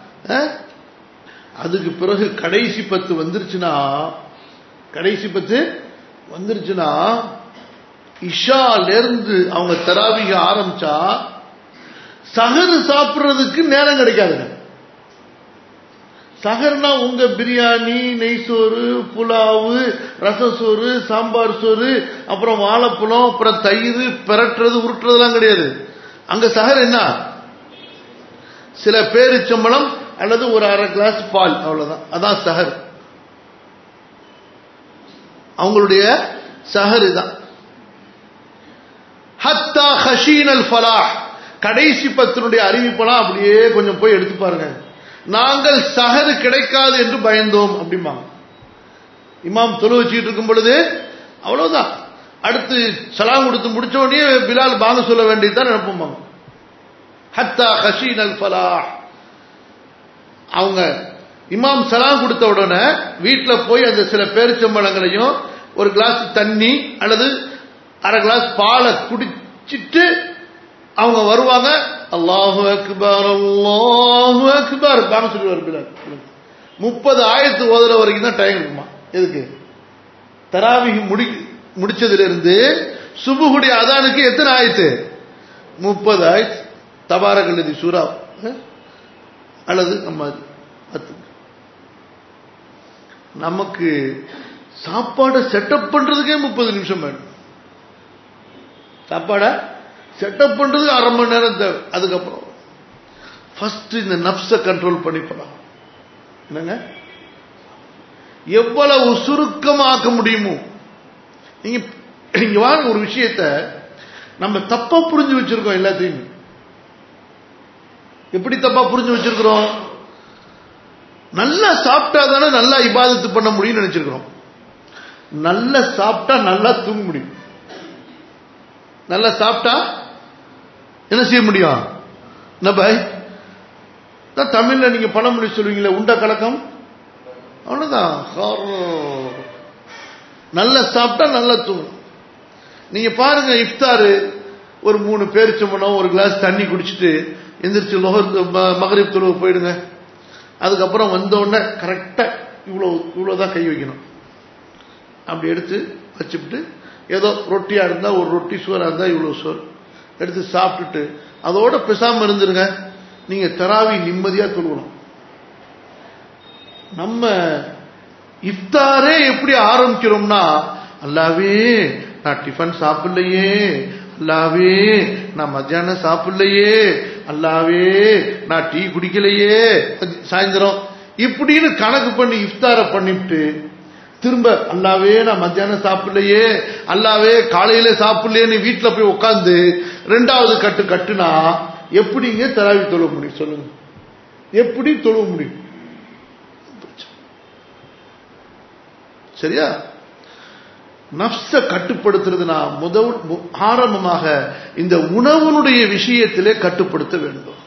அதுக்கு பிறகு கடைசி 10 வந்துருச்சுன்னா இஷால இருந்து அவங்க தராவிக ஆரம்பிச்சா சஹர் சாப்பிடுறதுக்கு நேரம் கிடைக்காதுங்க. சஹர்னா உங்க பிரியாணி, நெய்சோறு, புலாவு, ரசசோறு, சாம்பார் சோறு, அப்புறம் வாழைப்பழம், அப்புறம் தயிர், பெரட்டுறது, உருட்டுறதுலாம் கிடையாது. அங்க சஹர் என்ன? சில பேரிச்சம்பளம் அல்லது ஒரு அரை கிளாஸ் பால், அவ்வளவுதான். அதான் சஹர். அவங்களுடைய சஹர் தான். ஹத்தா ஹஷீனல் ஃபலாஹ், கடைசி 10 அறிவிப்பெல்லாம் அப்படியே கொஞ்சம் போய் எடுத்து பாருங்க. நாங்கள் சஹர் கிடைக்காது என்று பயந்தோம் அப்படிம்பாங்க. இமாம் தொழு வச்சுட்டு இருக்கும் பொழுது அவ்வளவுதான். அடுத்து சலாம் கொடுத்து முடிச்ச உடனே பிலால் பாங்க சொல்ல வேண்டியதுதான் நினைப்பாங்க. ஹத்தா ஹஷீனல் ஃபலாஹ். அவங்க இமாம் சலாம் கொடுத்த உடனே வீட்டுல போய் அந்த சில பேரிச்சம்பழங்களையும் ஒரு கிளாஸ் தண்ணி அல்லது அரை கிளாஸ் பாலை குடிச்சிட்டு அவங்க வருவாங்க. அல்லாஹு அக்பர் அல்லாஹு அக்பர் பாங்க சொல்லுவார் பிலால். 30 ஆயத்து ஓதுற வரைக்கும் தான் டைம் இருக்குமா. எதுக்கு? தராவிஹ் முடிச்சதுல இருந்து சுபுஹுடைய அதானுக்கு எத்தனை ஆயத்து? 30 ஆயத்து. தபாரகல்லதி சூரா அல்லது நம்ம நமக்கு சாப்பாடை செட்டப் பண்றதுக்கே 30 நிமிஷம் வேணும். சாப்பாடை செட்டப் பண்றதுக்கு அரை மணி நேரம் தேவை. அதுக்கப்புறம் ஃபர்ஸ்ட் இந்த நப்ச கண்ட்ரோல் பண்ணி போலாம். என்னங்க, எவ்வளவு சுருக்கமாக்க முடியுமோ. நீங்க வாங்க, ஒரு விஷயத்த நம்ம தப்பா புரிஞ்சு வச்சிருக்கோம். எல்லாத்தையும் எப்படி தப்பா புரிஞ்சு வச்சிருக்கிறோம்? நல்லா சாப்பிட்டா தானே நல்லா இபாதத்து பண்ண முடியும்னு நினைச்சிருக்கிறோம். நல்லா சாப்பிட்டா நல்லா தூங்க முடியும். நல்லா சாப்பிட்டா என்ன செய்ய முடியும்? தமிழ்ல நீங்க பழமொழி சொல்லுவீங்களே, உண்ட கலக்கம், அவ்வளவுதான். நல்லா சாப்பிட்டா நல்லா தூங்கும். நீங்க பாருங்க, இஃப்தாரு ஒரு 3 பேரிச்சம்பழம் ஒரு கிளாஸ் தண்ணி குடிச்சிட்டு எந்திரிச்சு மகரிப் தொழுவு போயிடுங்க. அதுக்கப்புறம் வந்த உடனே கரெக்டா இவ்வளவுதான் கை வைக்கணும். அப்படி எடுத்து வச்சுட்டு ஏதோ ரொட்டியா இருந்தா ஒரு ரொட்டி, சோறா இருந்தா இவ்வளவு சோறு எடுத்து சாப்பிட்டுட்டு அதோட பேசாம இருந்துருங்க. நீங்க தராவி நிம்மதியா தொழுவணும். நம்ம இஃப்தாரே எப்படி ஆரம்பிக்கிறோம்னா, அல்லாவே நான் டிஃபன் சாப்பிடலையே, அல்லாவே நான் மத்தியானம் சாப்பிடலையே, அல்லாவே நான் டீ குடிக்கலையே சாயந்தரம், இப்படின்னு கணக்கு பண்ணி இஃப்தார பண்ணிவிட்டு திரும்ப அல்லாவே நான் மத்தியானம் சாப்பிடலையே, அல்லாவே காலையில சாப்பிடலையேன்னு வீட்டுல போய் உட்கார்ந்து 2வது கட்டு கட்டுனா எப்படிங்க தராவி தொழுவ முடியும்? சொல்லுங்க, எப்படி தொழுவ முடியும்? சரியா? நஃப்ஸ கட்டுப்படுத்துறதுனா ஆரம்பமாக இந்த உணவுனுடைய விஷயத்திலே கட்டுப்படுத்த வேண்டும்.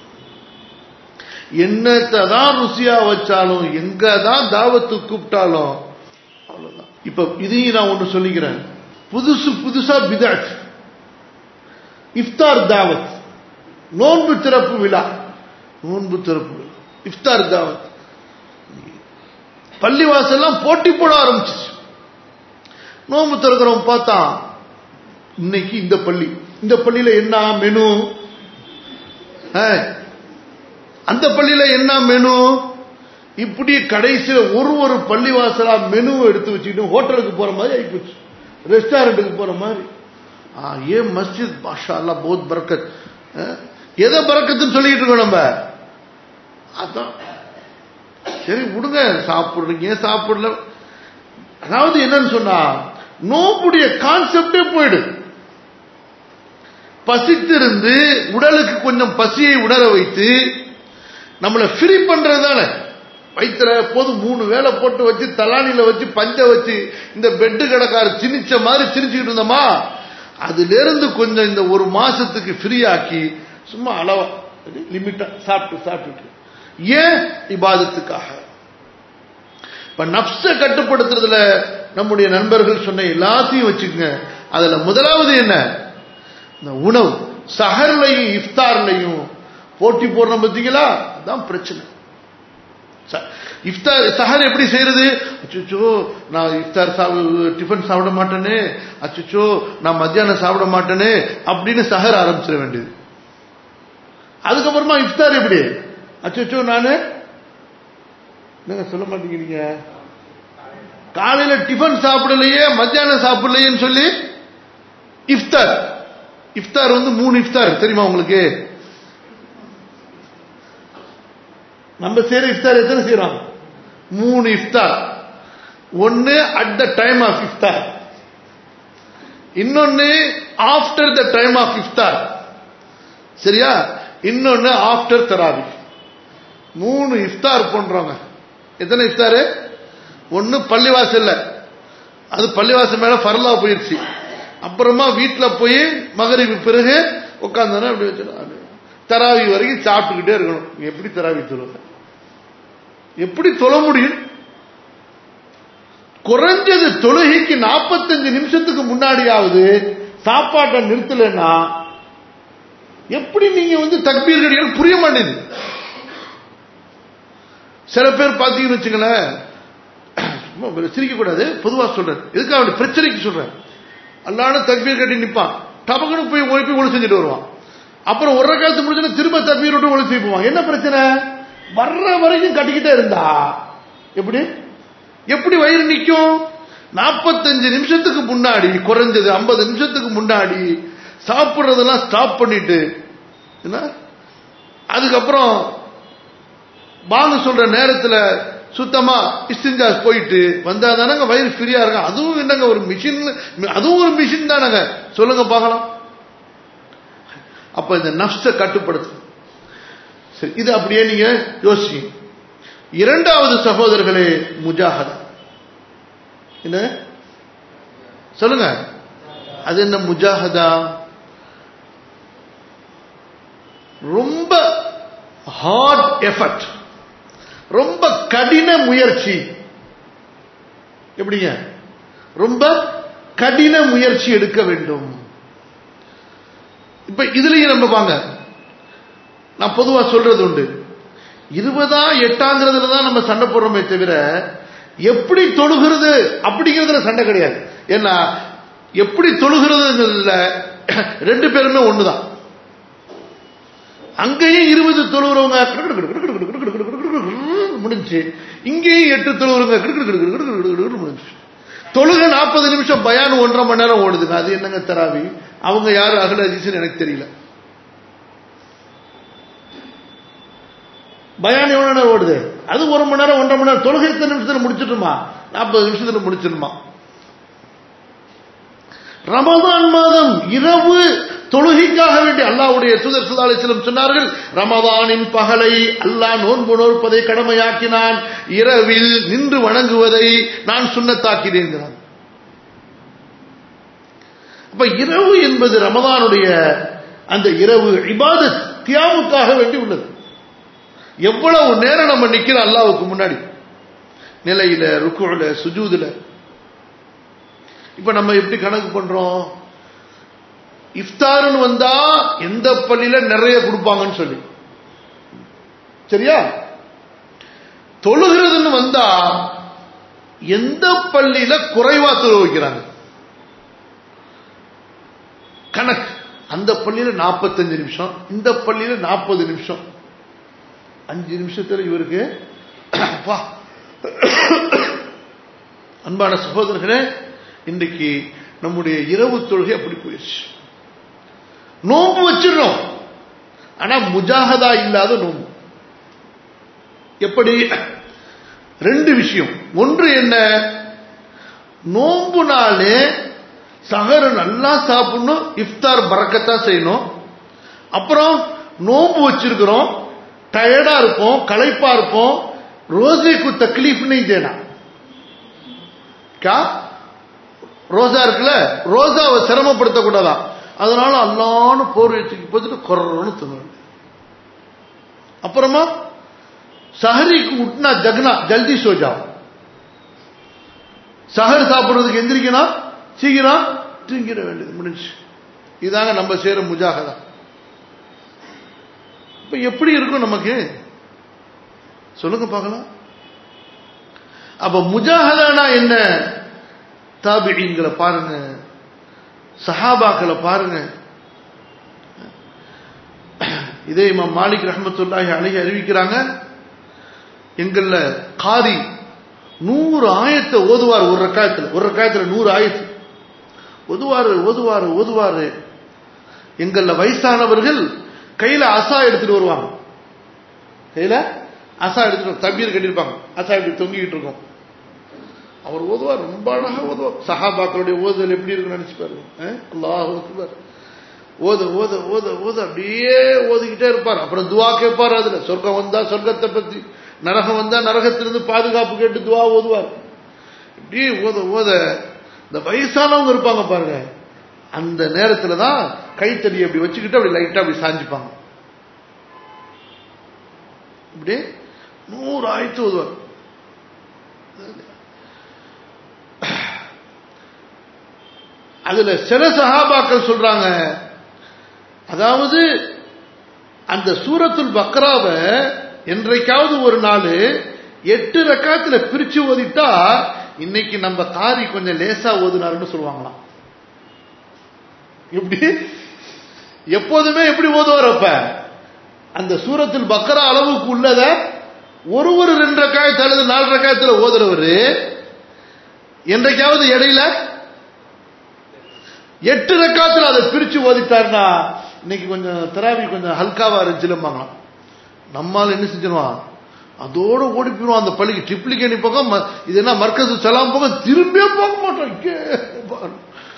என்னத்தான் ருசியா வச்சாலும், எங்கதான் தாவத்து கூப்பிட்டாலும் அவ்வளவுதான். இப்ப இதையும் நான் ஒன்று சொல்லிக்கிறேன். புதுசா பிதஅத், இஃப்தார் தாவத், நோன்பு திறப்பு விழா, நோன்பு திறப்பு விழா, இஃப்தார் தாவத், பள்ளிவாசல்லாம் போட்டி போட ஆரம்பிச்சிச்சு. நோம்பு திறக்கிறோம் பார்த்தா இன்னைக்கு இந்த பள்ளியில என்ன மெனு, அந்த பள்ளியில என்ன மெனு, இப்படி கடைசியில ஒரு பள்ளிவாசலா மெனு எடுத்து வச்சுக்கிட்டு ஹோட்டலுக்கு போற மாதிரி ஆயிப்போச்சு, ரெஸ்டாரண்ட்டுக்கு போற மாதிரி. ஏ மஸ்ஜித் மாஷா அல்லாஹ் போத் பரக்கத். எதை பரக்கத்துன்னு சொல்லிட்டு இருக்கோம் நம்ம? அதான் சரி விடுங்க, சாப்பிடுறீங்க சாப்பிடல. அதாவது என்னன்னு சொன்னா, நோம்புடைய கான்செப்டே போயிடு. பசித்திருந்து உடலுக்கு கொஞ்சம் பசியை உணர வைத்து நம்மளை ஃப்ரீ பண்றதுதானே. வயிற்றுல போது 3 வேளை போட்டு வச்சு தலானில வச்சு பஞ்ச வச்சு இந்த பெட்டு கடைக்கார சினிச்ச மாதிரி சிரிச்சுக்கிட்டு இருந்தோமா, அதுல இருந்து கொஞ்சம் இந்த 1 மாசத்துக்கு ஃப்ரீ ஆக்கி சும்மா அளவா லிமிட்டா சாப்பிட்டு ஏன் இபாதத்துக்காக. இப்ப நஃப்ஸ கட்டுப்படுத்துறதுல நம்முடைய நண்பர்கள் சொன்ன எல்லாத்தையும் வச்சுக்கங்க. அதுல முதலாவது என்ன? இந்த உணவு. சஹர்லையும் இஃப்தார்லையும் போட்டி போடுறோம் பார்த்தீங்களா, அதான் பிரச்சனை. இஃப்தார் சஹர் எப்படி செய்யறது? அச்சோ நான் இஃப்தார் டிஃபன் சாப்பிட மாட்டேனே, அச்சோ நான் மத்தியானம் சாப்பிட மாட்டேனே அப்படின்னு சஹர் ஆரம்பிச்சிட வேண்டியது. அதுக்கப்புறமா இஃப்தார் எப்படி? அச்சோ நானு என்னங்க சொல்ல மாட்டேங்கிறீங்க, காலையில டிஃபன் சாப்பிடலையே மத்தியானம் சாப்பிடலையேன்னு சொல்லி இஃப்தார். இஃப்தார் 3 இஃப்தார் தெரியுமா உங்களுக்கு? நம்ம செய்யற இஃப்தார் எத்தனை செய்யறோம்? 3 இஃப்தார். ஒன்னு அட் த டைம் ஆஃப் இஃப்தார், இன்னொன்னு ஆஃப்டர் த டைம் ஆஃப் இஃப்தார், சரியா? இன்னொன்னு ஆஃப்டர் தராவி. 3 இஃப்தார் பண்றோங்க. எத்தனை இஃப்தாரு? ஒன்னு பள்ளிவாசல்ல, அது பள்ளிவாசல் மேல ஃபர்லா போயிருச்சு. அப்புறமா வீட்டுல போய் மகரிபு பிறகு உட்கார்ந்தோன்னா அப்படி வச்சு தராவி வரைக்கும் சாப்பிட்டுக்கிட்டே இருக்கணும். எப்படி தராவி தொழுவ? எப்படி தொழ முடியும்? குறைஞ்சது தொழுகைக்கு 45 நிமிஷத்துக்கு முன்னாடியாவது சாப்பாட்டை நிறுத்தலைன்னா எப்படி நீங்க தக்பீர் கடிகள் புரிய மாட்டேங்குது. சில பேர் பாத்தீங்கன்னு வச்சுங்களேன், சிரிக்க கூடாது, பொதுவா சொல்றேன், எதுக்கு அவருடைய பிரச்சனைக்கு சொல்றேன். அல்லான தக்பீர் கட்டி நிப்பான், டபக்குன்னு போய் ஒளி செஞ்சுட்டு வருவான். அப்புறம் ஒரு காலத்து முடிஞ்சு திரும்ப தக்பீர் விட்டு ஒளி செய்ய போவான். என்ன பிரச்சனை? வர்ற வரைக்கும் கட்டிக்கிட்டே இருந்தா எப்படி வயிறு நிற்கும்? 45 நிமிஷத்துக்கு முன்னாடி, குறைஞ்சது 50 நிமிஷத்துக்கு முன்னாடி சாப்பிடுறதெல்லாம் ஸ்டாப் பண்ணிட்டு அதுக்கப்புறம் பாங்கு சொல்ற நேரத்தில் சுத்தமா இஸ்திஞ்சா போயிட்டு வந்தா தானங்க வயிறு ஃப்ரீயா இருக்கும். அதுவும் என்னங்க ஒரு மிஷின், அதுவும் ஒரு மிஷின் தானங்க. சொல்லுங்க பார்க்கலாம். அப்ப இந்த நஃப்ஸை கட்டுப்படுத்து. சரி, இது அப்படியே நீங்க யோசிங்க. இரண்டாவது சகோதரர்களே, முஜாஹதா. என்ன சொல்லுங்க, அது என்ன முஜாஹதா? ரொம்ப ஹார்ட் எஃபர்ட், ரொம்ப கடின முயற்சி. எப்படிங்க? ரொம்ப கடின முயற்சி எடுக்க வேண்டும். இப்ப இதுலயும் நம்ம வாங்க, நான் பொதுவா சொல்றது உண்டு, 20 8 தான் நம்ம சண்டை போடுறோமே தவிர எப்படி தொழுகிறது அப்படிங்கிறதுல சண்டை கிடையாது. ஏன்னா எப்படி தொழுகிறதுல 2 பேருமே ஒண்ணுதான். அங்கேயும் 20 தொழுகிறவங்க முடிஞ்சு, இங்கேயும் 8 தொழுகிறவங்க முடிஞ்சு. தொழுக 40 நிமிஷம், பயான் 1.5 மணி நேரம் ஓடுதுங்க. அது என்னங்க தராவி? அவங்க யாரு அகல ஹதீஸ்னு எனக்கு தெரியல. பயான் எவ்வளவு நேரம் ஓடுது? அது 1 மணி நேரம் 1.5 மணி நேரம். தொழுகை எத்தனை நிமிஷத்துல முடிச்சிட்டுமா? 40 நிமிஷத்துல முடிச்சிருமா? ரமதான் மாதம் இரவு தொழுகைக்காக வேண்டி அல்லாஹ்வுடைய தூதர் ஸல்லல்லாஹு அலைஹி வஸல்லம் சொன்னார்கள், ரமதானின் பகலை அல்லாஹ் நோன்பு நோற்பதை கடமையாக்கினான், இரவில் நின்று வணங்குவதை நான் சுன்னத்தாக்கினேன். அப்ப இரவு என்பது ரமதானுடைய அந்த இரவு இபாதத், தியாவுக்காக வேண்டி உள்ளது. எவ்வளவு நேரம் நம்ம நிக்கிறோம் அல்லாஹ்வுக்கு முன்னாடி, நிலையில, ருக்குல, சுஜூதுல. இப்ப நம்ம எப்படி கணக்கு பண்றோம்? இஃப்தார்னு வந்தா எந்த பள்ளியில நிறைய கொடுப்பாங்கன்னு சொல்லி, சரியா? தொழுகிறதுன்னு வந்தா எந்த பள்ளியில குறைவா தொழ வைக்கிறாங்க கணக்கு. அந்த பள்ளியில 45 நிமிஷம், இந்த பள்ளியில 40 நிமிஷம். 5 நிமிஷத்துல இவருக்கு அன்பான சகோதரர்களே, இன்றைக்கு நம்முடைய இரவு தொழுகை அப்படி போயிடுச்சு. நோன்பு வச்சிடறோம், ஆனா முஜாஹதா இல்லாத நோன்பு. எப்படி? 2 விஷயம். ஒன்று என்ன, நோன்பு நாளே சஹர் நல்லா சாப்பிடணும், இஃப்தார் பரக்கத்தா செய்யணும். அப்புறம் நோன்பு வச்சிருக்கிறோம், டயர்டா இருப்போம், களைப்பா இருப்போம், ரோஜே கு தக்லீஃப் नहीं देना. क्या? ரோஜா இருக்குல்ல, ரோஜாவை சிரமப்படுத்த கூடாதா, அதனால அல்லான்னு போர் வச்சுக்கு போட்டு கொரன்னு தூங்க. அப்புறமா சஹரிக்கு உட்னா ஜக்னா ஜல்தி சோஜா. சஹர் சாப்பிடுறதுக்கு எந்திரிக்கணும், சீக்கிரம் தூங்கிட வேண்டியது, முடிஞ்சு. இதாங்க நம்ம செய்யற முஜாஹதா. இப்ப எப்படி இருக்கும் நமக்கு சொல்லுங்க பார்க்கலாம்? அப்ப முஜாஹதானா என்ன? தாபிஈன்களை பாருங்க, சஹாபாக்களை பாருங்க. இதே இமாம் மாலிக் ரஹ்மத்துல்லாஹி அலைஹி அறிவிக்கிறாங்க, எங்கள்ல காரி 100 ஆயத்தை ஓதுவார் ஒரு ரக்காயத்துல 100 ஆயத்து ஓதுவாரு. எங்கள்ல வயசானவர்கள் கையில அசா எடுத்துட்டு வருவாங்க, கையில அசா எடுத்துட்டு தபீர் கட்டிருப்பாங்க, அசா இப்படி தொங்கிட்டு இருக்கும். அவர் ஓதுவார், ரொம்ப அழகா ஓதுவார். சஹாபாக்களுடைய ஓதுதல் எப்படி இருக்குன்னு நினைச்சு பாருங்க. அல்லாஹ் அக்பர். ஓத ஓத ஓத ஓத அப்படியே ஓதிக்கிட்டே இருப்பார். அப்புறம் துவா கேட்பார். அதுல சொர்க்கம் வந்தா சொர்க்கத்தை பத்தி, நரகம் வந்தா நரகத்திலிருந்து பாதுகாப்பு கேட்டு துவா ஓதுவார். இப்படி ஓத ஓத இந்த வயசானவங்க இருப்பாங்க பாருங்க, அந்த நேரத்துல தான் கைத்தடியை அப்படி வச்சுக்கிட்டு அப்படி லைட்டா அப்படி சாஞ்சிப்பாங்க. இப்படி 100 ஆயத்து ஓதுவார். அதுல சில சஹாபாக்கள் சொல்றாங்க, அதாவது அந்த சூரத்துல் பக்ராவை என்றைக்காவது ஒரு நாள் 8 ரக்காத்துல பிரிச்சு ஓதிட்டா இன்னைக்கு நம்ம காரி கொஞ்சம் லேசா ஓதுனாருன்னு சொல்லுவாங்களாம். எப்படி எப்போதுமே எப்படி ஓதுவார்? அப்ப அந்த சூரத்துல் பக்ரா அளவுக்கு உள்ளத ஒரு 2 ரக்காயத்து அல்லது 4 ரக்காயத்துல ஓதுறவரு என்றைக்காவது இடையில 8 ரக்காத்துல அதை பிரிச்சு ஓதிட்டாருன்னா இன்னைக்கு கொஞ்சம் தராவி கொஞ்சம் ஹல்காவா இருந்துச்சுலம்பாங்க. நம்மால் என்ன செஞ்சிருவான், அதோட ஓடி போயிடுவான் அந்த பள்ளிக்கு. ட்ரிப்ளிகேணி பக்கம் இது என்ன மர்கஸ் சலாம் பக்கம் திரும்பியே போக மாட்டோம்.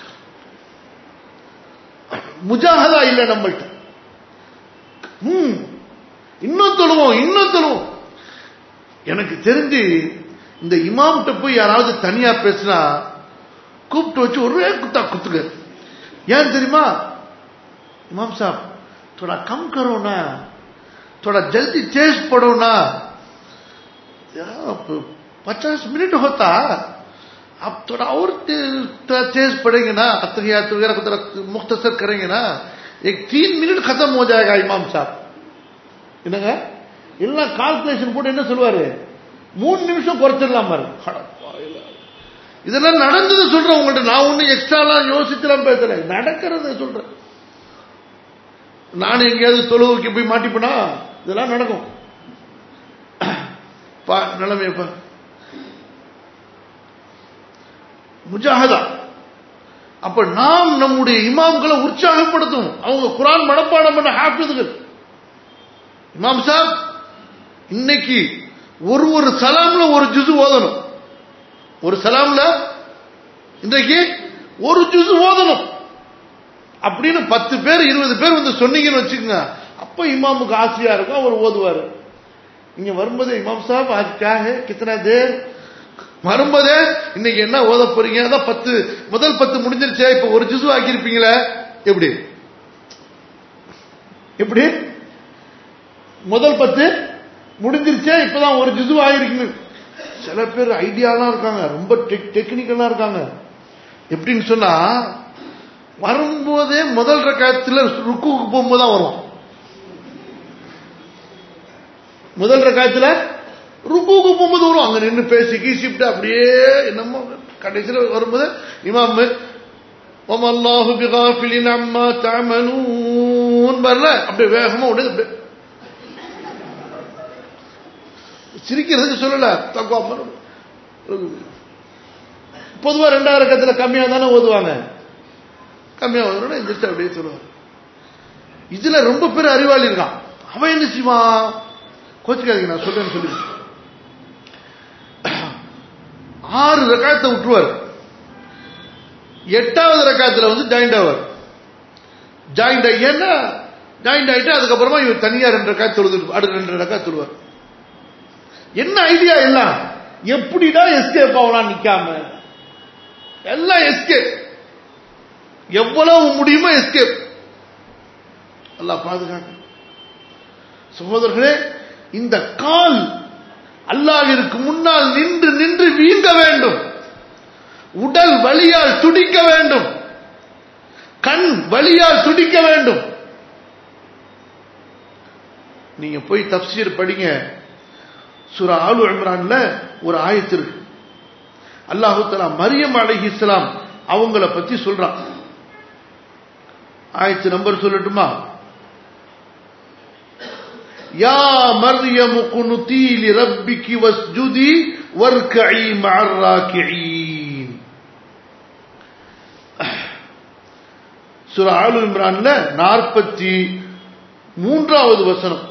முஜாஹதா இல்ல நம்மள்ட்ட. இன்னும் தொழுவோம். எனக்கு தெரிஞ்சு இந்த இமாம்கிட்ட போய் யாராவது தனியா பேசினா கூப்பிட்டு வச்சு ஒரே குத்துங்க. ஏன் தெரியுமா? इमाम साहब थोड़ा कम करो ना, थोड़ा जल्दी तेज पढ़ो ना, 50 मिनट होता, आप थोड़ा और तेज पढ़ेंगे ना, अतहियात वगैरह को मुख्तसर करेंगे ना, एक 3 मिनट खत्म हो जाएगा इमाम साहब. என்னங்க எல்லாம் கால்குலேஷன் போட்டு என்ன சொல்லுவாரு, 3 நிமிஷம் குறைச்சிடலாம் பாரு. இதெல்லாம் நடந்தது சொல்றேன் உங்கள்ட்ட. நான் ஒண்ணு எக்ஸ்ட்ராலாம் யோசிச்சுலாம் பேசல, நடக்கிறத சொல்றேன். நானும் எங்கேயாவது தொழுவுக்கு போய் மாட்டிப்பனா இதெல்லாம் நடக்கும். நிலைமையப்பா முஜாஹதா. அப்ப நாம் நம்முடைய இமாம்களை உற்சாகப்படுத்தும். அவங்க குர்ஆன் மனப்பாடம் பண்ண ஹாஃபிஸ்கள். இமாம் சாப் இன்னைக்கு ஒரு சலாம்ல ஒரு ஜுஸ் ஓதணும், ஒரு சலாம்ல இன்றைக்கு ஒரு ஜுஸ் ஓதணும் அப்படின்னு 10 பேர் 20 பேர் வந்து சொன்னீங்கன்னு வச்சுக்கோங்க. அப்ப இமாமுக்கு ஆசையா இருக்கும், அவர் ஓதுவாரு. இங்க வரும்போது இமாம் சாப் ஆஜ் கியா ஹை கித்னா தேர், வரும்போதே இன்னைக்கு என்ன ஓத போறீங்க, அதான் 10 முதல் 10 முடிஞ்சிருச்சே, இப்ப ஒரு ஜுஸ் ஆக்கியிருப்பீங்களே, எப்படி எப்படி முதல் 10 முடிஞ்சிருச்சே, இப்பதான் ஒரு ஜுஸ் ஆகிருக்குன்னு. சில பேர் ஐடியாலாம் இருக்காங்க, ரொம்ப டெக்னிக்கலா இருக்காங்க. எப்படின்னு சொன்னா வரும்போதே முதல் ரக்காயத்துல ருக்குக்கு போகும்போது தான் வரும். முதல் ரக்காயத்துல ருக்குக்கு போகும்போது வரும். அங்க நின்று பேசி கீசிட்டு அப்படியே என்னமோ கடைசியில் வரும்போது இமாம் வமல்லாஹு பிகாஃபிலின் அம்மா தஅமலூன் வரல, அப்படியே வேகமா உடனே சிரிக்கிறதுக்கு சொல்லல. பொதுவா 2வது ரக்காயத்துல கம்மியா தானே ஓதுவாங்க, கம்மியா ஓதுறோம் எந்திரிச்சு அப்படியே சொல்லுவாங்க. இதுல ரொம்ப பேர் அறிவாளி இருக்கான். அவன் என்ன செய்வான், கோச்சுக்காதீங்க நான் சொல்றேன்னு சொல்லி 6 ரக்காயத்தை விட்டுருவார். 8வது ரக்காயத்துல வந்து ஜாயிண்ட் ஆவார். ஜாயிண்ட் ஆகினா ஜாயிண்ட் ஆகிட்டு அதுக்கப்புறமா இவர் தனியா 2 ரக்காயத் தொழுது அடுத்த 2 ரக்காயத் தொழுவார். என்ன ஐடியா எல்லாம், எப்படிடா எஸ்கேப் ஆகலாம் நிக்காம, எல்லாம் எஸ்கேப், எவ்வளவு முடியுமோ எஸ்கேப். அல்லாஹ் பாதுகாக்க. சகோதரர்களே, இந்த கால் அல்லாஹ்விற்கு முன்னால் நின்று நின்று வீங்க வேண்டும், உடல் வலியால் துடிக்க வேண்டும், கண் வலியால் துடிக்க வேண்டும். நீங்க போய் தப்சீர் படிங்க. சூரா ஆலு இம்ரான்ல ஒரு ஆயத்து இருக்கு, அல்லாஹ் தஆலா மரியம் அலைஹிஸ்ஸலாம் அவங்கள பத்தி சொல்றான். ஆயத்து நம்பர் சொல்லட்டுமா? யா மர்யம் குனுதி லிரப்பிகி வஸ்ஜுதி வர்கஇ மஅர் ராக்கிஈன். சூரா ஆல் இம்ரான்ல 43வது வசனம்.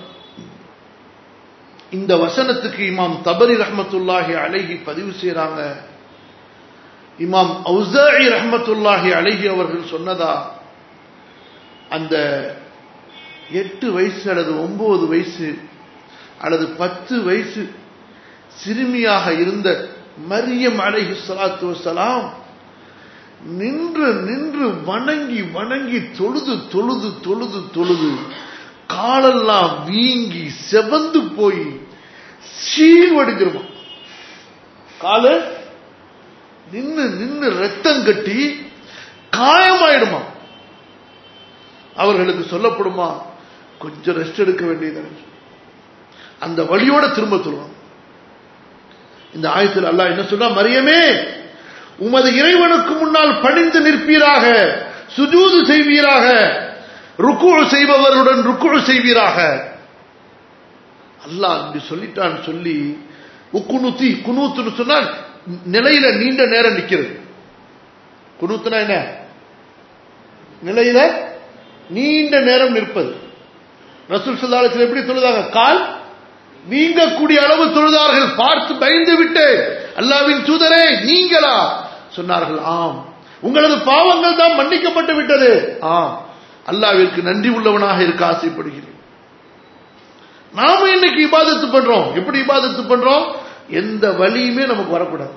இந்த வசனத்துக்கு இமாம் தபரி ரஹ்மத்துல்லாஹி அலைஹி பதிவு செய்றாங்க. இமாம் அவுஸாஇ ரஹ்மத்துல்லாஹி அலைஹி அவர்கள் சொன்னதா, அந்த 8 வயசு அல்லது 9 வயசு அல்லது 10 வயசு சிறுமியாக இருந்த மரியம் அலைஹிஸ்ஸலாத்து வஸ்ஸலாம் நின்று நின்று வணங்கி வணங்கி தொழுது தொழுது தொழுது தொழுது காலெல்லாம் வீங்கி செவந்து போய் சீழ்வடிஞ்சிருமா. காலு நின்று நின்று ரத்தம் கட்டி காயமாயிடுமா. அவர்களுக்கு சொல்லப்படுமா, கொஞ்சம் ரெஸ்ட் எடுக்க வேண்டியது. அந்த வழியோட திரும்ப சொல்லுவாங்க. இந்த ஆயத்தில் அல்லாஹ் என்ன சொல்றா, மரியமே உமது இறைவனுக்கு முன்னால் பணிந்து நிற்பீராக, சுஜூது செய்வீராக, ருக்கு செய்பவருடன் ருக்கு செய்வீராக. அல்லாஹ் அப்படி சொல்லிட்டான்னு சொல்லி உக்குனுத்தி, குனூத்துன்னு சொன்னால் நிலையில நீண்ட நேரம் நிக்கிறது. குனூத்துனா என்ன? நிலையில நீண்ட நேரம் நிற்பது. ரசூல் ஸல்லல்லாஹு அலைஹி வஸல்லம் எப்படி தொழுதாங்க? கால் வீங்கக்கூடிய அளவு தொழுதார்கள். பார்த்து பயந்து விட்டு, அல்லாஹ்வின் தூதரே நீங்களா? சொன்னார்கள், ஆம். உங்களது பாவங்கள் தான் மன்னிக்கப்பட்டு விட்டது. ஆம், அல்லாஹ்விற்கு நன்றி உள்ளவனாக இருக்க ஆசைப்படுகிறேன். நாம இன்னைக்கு இபாதத்து பண்றோம். எப்படி இபாதத்து பண்றோம்? எந்த வலியுமே நமக்கு வரக்கூடாது.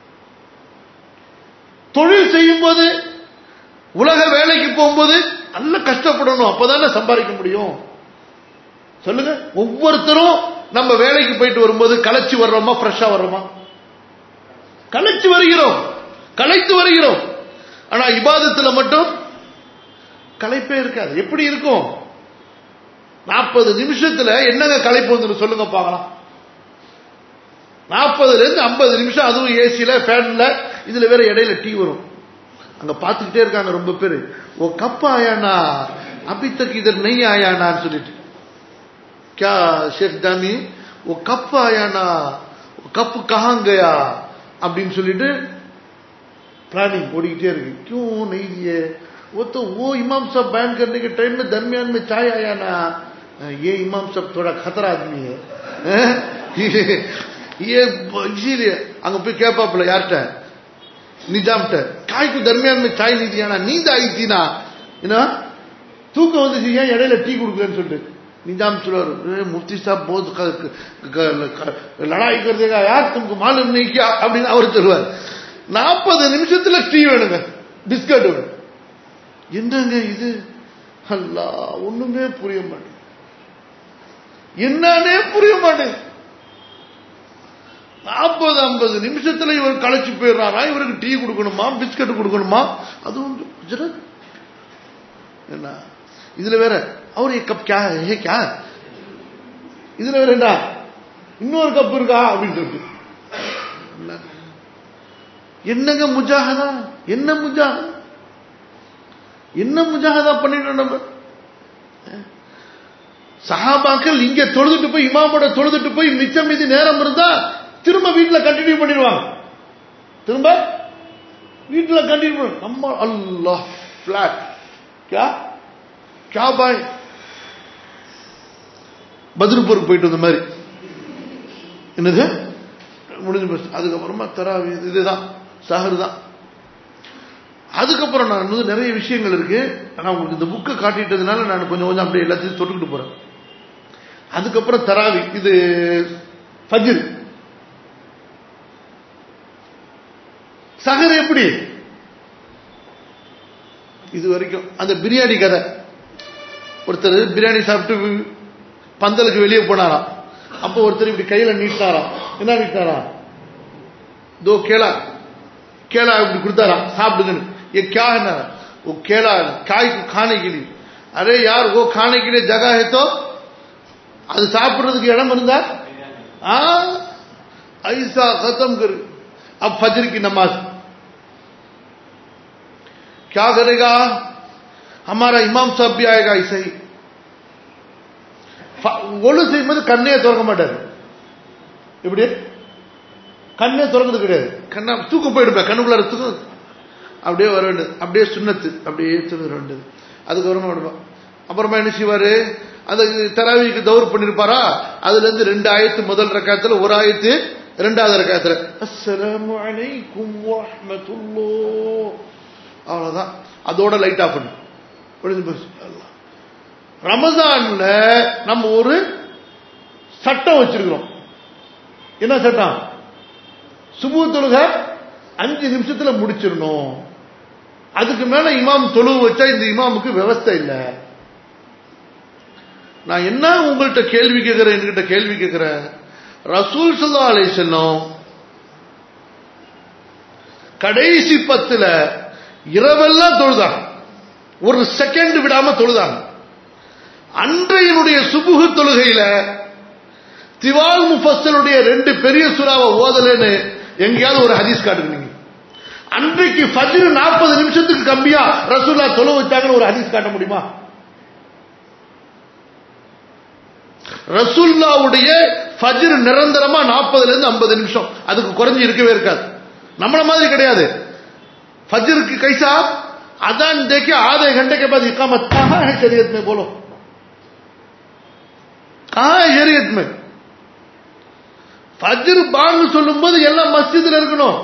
தொழில் செய்யும் போது, உலக வேலைக்கு போகும்போது நல்ல கஷ்டப்படணும். அப்பதானே சம்பாதிக்க முடியும். சொல்லுங்க, ஒவ்வொருத்தரும் நம்ம வேலைக்கு போயிட்டு வரும்போது களைச்சு வர்றோமா, ஃப்ரெஷ்ஷா வர்றோமா? களைச்சு வருகிறோம், களைத்து வருகிறோம். ஆனா இபாதத்துல மட்டும் களைப்பே இருக்காது. எப்படி இருக்கும்? 40 நிமிஷத்துல என்னங்க களைப்பு வந்து சொல்லுங்க பார்க்கலாம். 40ல இருந்து 50 நிமிஷம், அதுவும் ஏசில ஃபேன்ல, இதுல வேற இடையில டீ வரும். அங்க பாத்துக்கிட்டே இருக்காங்க ரொம்ப பேரு. ஓ கப் ஆயானா அபி தக் இதர் நஹி ஆயானான்னு சொல்லிட்டு, क्या शेख दामी वो कप आया ना, कप कहां गया அப்படின்னு சொல்லிட்டு प्लानिंग ஓடிக்கிட்டே இருக்கு. क्यों नहीं दिए? वो इमाम साहब बयान करने के टाइम में दरमियान में चाय आया ना, ये इमाम साहब थोड़ा खतरा आदमी है, ये इसीलिए அங்க போய் கேட்பாப்ல யார்கிட்ட, நிஜாம்கிட்ட, காய்க்கு दरमियान में चाय नहीं दिया ना, नींद आई थी ना, என்ன தூக்கம் வந்துச்சு, ஏன் இடையில டீ கொடுக்குறேன்னு சொல்லிட்டு निजाम चुलर मुफ्ती साहब बहुत लड़ाई कर देगा यार, तुमको मालूम नहीं क्या அப்படின்னு அவர் சொல்லுவார். 40 நிமிஷத்துல டீ வேணுங்க, பிஸ்கட் வேணும். என்னங்க இது? அல்லாஹ், ஒண்ணுமே புரிய மாட்டேன், என்னன்னே புரிய மாட்டேன். 40-50 நிமிஷத்துல இவர் களைச்சு போயிடுறாரா? இவருக்கு டீ கொடுக்கணுமா, பிஸ்கட் கொடுக்கணுமா? அதுவும் என்ன இதுல வேற அவர் கப் கே கே இதுல வேற என்ன இன்னொரு கப் இருக்கா அப்படின்னு சொல்லிட்டு, என்னங்க முஜாஹதா? என்ன முஜாஹதா? என்ன முஜாஹதா பண்ணிட்டோம் நம்ம? சஹாபாக்கள் இங்க தொழுதுட்டு போய், இமாமோட தொழுதுட்டு போய் மிச்சம் மீதி நேரம் இருந்தா திரும்ப வீட்டுல கண்டினியூ பண்ணிடுவாங்க. திரும்ப வீட்டுல கண்டினியூ பண்ண நம்ம அல்லாஹ் பிளாட் क्या क्या பாய் பத்ருப்பூருக்கு போயிட்டு வந்த மாதிரி என்னது முடிஞ்சு போச்சு. அதுக்கப்புறமா தராவி இதுதான் சஹர் தான். அதுக்கப்புறம் நான் வந்து நிறைய விஷயங்கள் இருக்கு. ஆனா உங்களுக்கு இந்த புக்கை காட்டிட்டதுனால நான் கொஞ்சம் கொஞ்சம் அப்படியே எல்லாத்தையும் தொட்டுக்கிட்டு போறேன். அதுக்கப்புறம் தராவி, இது ஃபஜ்ர், சஹர் எப்படி இது வரைக்கும். அந்த பிரியாணி கதை, ஒருத்தர் பிரியாணி சாப்பிட்டு பந்தலுக்கு வெளியே போனாராம். அப்போ ஒருத்தர் இப்படி கையில நீட்டாராம். என்ன நீட்டாராம்? दो केला केला இப்படி கொடுத்தாராம், சாப்பிடுங்கன்னு. ये क्या है ना? वो केला काय को खाने के लिए. अरे यार वो खाने के लिए जगह है तो அது சாப்பிடுறதுக்கு இடம் இருந்தா ஐசா खत्म कर. अब फजर की नमाज क्या करेगा? हमारा इमाम साहब भी आएगा ऐसे ही. ஒழு செய்யும்போது கண்ணே திறக்க மாட்டாரு. எப்படி கண்ணே திறக்கிறது கிடையாது. கண்ணா தூக்கம் போயிடுப்ப, கண்ணுக்குள்ளார தூக்கம் அப்படியே வர வேண்டியது. அப்படியே சுண்ணத்து அப்படியே தூங்க வேண்டியது. அதுக்கு வரமா விடுவோம். அப்புறமா என்ன செய்வாரு? அந்த தராவிக்கு தௌர் பண்ணிருப்பாரா, அதுல இருந்து 2 ஆயத்து முதல் ரக்காத்துல, 1 ஆயத்து 2வது ரக்காத்துல அஸ்ஸலாமு அலைக்கும் வரஹ்மத்துல்லாஹ், அவ்வளவுதான். அதோட லைட் ஆஃப் பண்ணு. ரமதான்ல நம்ம ஒரு சட்டம் வச்சிருக்கிறோம். என்ன சட்டம்? சுபு தொழுக 5 நிமிஷத்துல முடிச்சிடணும். அதுக்கு மேல இமாம் தொழுவு வச்சா இந்த இமாமுக்கு விவஸ்தை இல்ல. நான் என்ன உங்கள்கிட்ட கேள்வி கேட்கிறேன், என்கிட்ட கேள்வி கேட்கிறேன். ரசூல் ஸல்லல்லாஹு அலைஹி வஸல்லம் கடைசி 10ல இரவெல்லாம் தொழுதாங்க, ஒரு செகண்ட் விடாம தொழுதாங்க. அன்றையினுடைய சுபுஹ் தொழுகையில திவால் முஃபஸ்ஸலுடைய 2 பெரிய சூறாவை ஓதலன்னு எங்கேயாவது ஒரு ஹதீஸ் காட்டுங்க. அன்றைக்கு ஃபஜ்ர் 40 நிமிஷத்துக்கு கம்மியா ரசூலுல்லாஹ் தொழ வச்சாங்கன்னு ஒரு ஹதீஸ் காட்ட முடியுமா? ரசூலுல்லாஹ்வுடைய ஃபஜ்ர் நிரந்தரமா 40ல இருந்து 50 நிமிஷம், அதுக்கு குறைஞ்சு இருக்கவே இருக்காது. நம்மள மாதிரி கிடையாது. फजर की कैसा अदान देके आधे घंटे के बाद इकामत कहां है शरीयत में? बोलो कहां है शरीयत में? फजर बांग சொல்லும்போது எல்லாம் மஸ்ஜித்ல இருக்கணும்.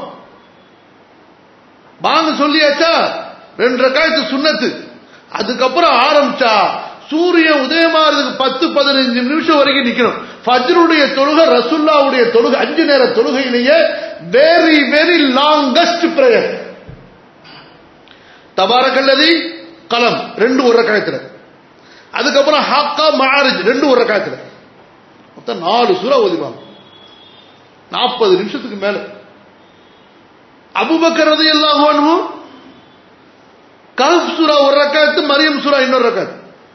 பாங்கு சொல்லியாச்சா 2 ரக்காயத்து சுன்னத்து, அதுக்கு அப்புறம் ஆரம்பிச்சா சூரியன் உதயமாறதுக்கு 10-15 நிமிஷம் வரைக்கும் நிக்கணும். ஃபஜ்ருடைய தொழுகை ரசூலுல்லாஹ்வுடைய தொழுகை 5 நேர தொழுகையிலேயே வெரி வெரி லாங்கஸ்ட் பிரேயர். தபாரக்கல்லதி கலம் 2 ஒரு ரக்காயத்துல, அதுக்கப்புறம் ஹாக்கா மஆரிஜ் 2 ஒரு ரக்காயத்துல, மொத்தம் 4 சூரா ஓதிவாங்க 40 நிமிஷத்துக்கு மேல. அபூபக்கர் ரலியல்லாஹு அன்ஹு கஹ்ஃப் சூரா ஒரு ரக்காயத்து, மரியம் சூரா இன்னொரு ரக்காயத்து.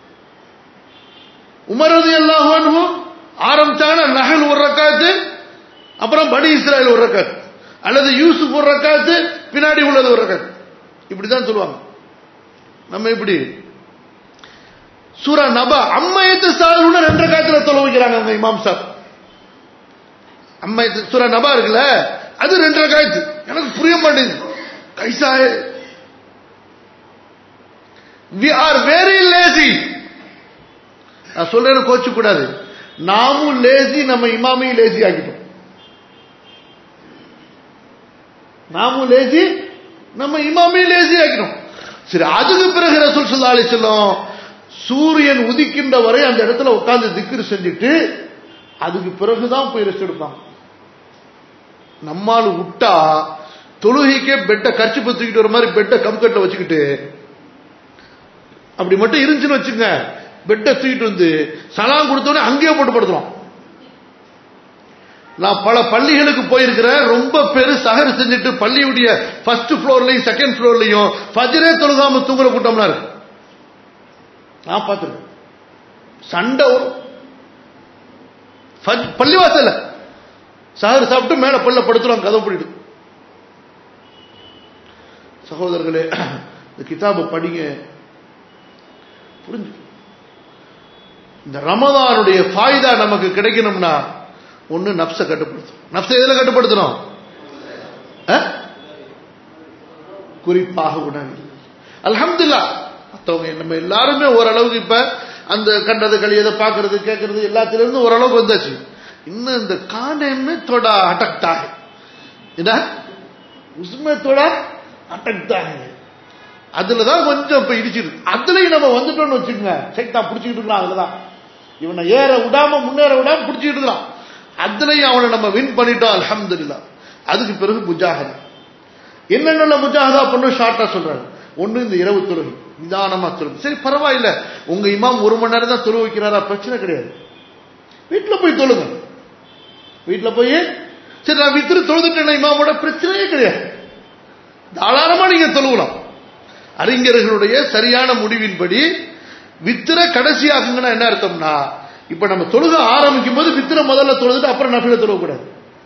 உமர் ரலியல்லாஹு அன்ஹு ஆரம்பிச்சாங்க நஹல் ஒரு ரக்காயத்து, அப்புறம் பனி இஸ்ராயீல் ஒரு ரக்காயத்து, அல்லது யூசுப் ஒரு ரக்காயத்து, பின்னாடி உள்ளது ஒரு ரக்காயத்து. இப்படிதான் சொல்லுவாங்க. நம்ம இப்படி சூரா நபா அம்மையத்து சாலுன 2 ரக்காத்துல தொழ வைக்கிறாங்க அந்த இமாம் சாப். அம்மையத்து சூரா நபா இருக்குல்ல, அது 2 ரக்காத்து. எனக்கு புரிய மாட்டேங்குது. கைசா है? we are very lazy. நான் சொல்றேன் கோச்சு கூடாது, நாமும் லேசி, நம்ம இமாமையும் லேசி ஆக்கிட்டோம். நாமும் லேசி, நம்ம இமாமையும் லேசி ஆக்கிட்டோம். சரி, அதுக்கு பிறகு ரசூல் ஸல்லல்லாஹு அலைஹி வஸல்லம் சூரியன் உதிக்கின்ற வரை அந்த இடத்துல உட்கார்ந்து திக்ர் செஞ்சுட்டு அதுக்கு பிறகுதான் போய் ரெஸ்ட் எடுப்பாங்க. நம்மால் விட்டா தொழுகைக்கே பெட்டை கர்ச்சி பத்திக்கிட்டு ஒரு மாதிரி பெட்டை கம்கட்ல வச்சுக்கிட்டு அப்படி மட்டும் இருந்துச்சுன்னு வச்சுங்க, பெட்டை தூக்கிட்டு வந்து சலாம் கொடுத்தோடனே அங்கேயே போட்டு படுத்துறோம். நான் பல பள்ளிகளுக்கு போயிருக்கிறேன். ரொம்ப பேரு சஹர் செஞ்சுட்டு பள்ளியுடைய ஃபர்ஸ்ட் ஃப்ளோர்லயும் செகண்ட் ஃப்ளோர்லயும் ஃபஜ்ரே தொழுகாம தூங்குற கூட்டம்லாம் இருக்கு. நான் பார்த்திருக்கேன். சண்டை வரும் பள்ளிவாசல்ல. சஹர் சாப்பிட்டு மேல பல்ல படுத்துருவாங்க, கதவு பண்ணிட்டு. சகோதரர்களே, இந்த கிதாபை படிங்க, புரிஞ்சு. இந்த ரமதானுடைய ஃபாயிதா நமக்கு கிடைக்கணும்னா ஒண்ணு நப்ச கட்டுப்படுத்தணும். நப்ச எதுல கட்டுப்படுத்தணும்? குறிப்பாக உணவு. அல்ஹம்துலில்லாஹ் நம்ம எல்லாருமே ஓரளவுக்கு இப்ப அந்த கண்டது கழியதை பாக்குறது கேட்கறது எல்லாத்திலிருந்து ஓரளவுக்கு வந்தாச்சு. இன்னும் இந்த காண்டமே தோடா அட்டக்டா உஸ்மே தோடா அட்டக்டா அதுலதான் கொஞ்சம் இப்ப இடிச்சிருக்கு. அதுலயும் நம்ம வந்துட்டோம்னு வச்சுக்கோங்க, சைத்தான் பிடிச்சிக்கிட்டு இருக்கலாம். அதுலதான் இவனை ஏற விடாம முன்னேற விடாம பிடிச்சிக்கிட்டு இருக்கலாம். அதுலயும் அவனை நம்ம வின் பண்ணிட்டோம், அல்ஹம்துலில்லாஹ். அதுக்கு பிறகு முஜாஹதா. என்னென்ன முஜாஹதா பண்ணும் ஷார்ட்டா சொல்றாங்க. ஒண்ணு, இந்த இரவு தொழுகை நிதானமா தொழுகை. சரி, பரவாயில்ல, உங்க இமாம் 1 மணி நேரம் தான் தொழு வைக்கிறாரா, பிரச்சனை கிடையாது. வீட்டுல போய் தொழுங்க. வீட்டுல போய் சரி நான் வித்திரு தொழுதுட்டேன் இமாமோட, பிரச்சனையே கிடையாது. தாராளமா நீங்க தொழுகலாம். அறிஞர்களுடைய சரியான முடிவின்படி வித்திர கடைசியாகுங்கன்னா என்ன அர்த்தம்னா, இப்ப நம்ம தொழுக ஆரம்பிக்கும் போது வித்திர முதல்ல தொழுதுட்டு அப்புறம் நஃபில தொழுக கூடாது.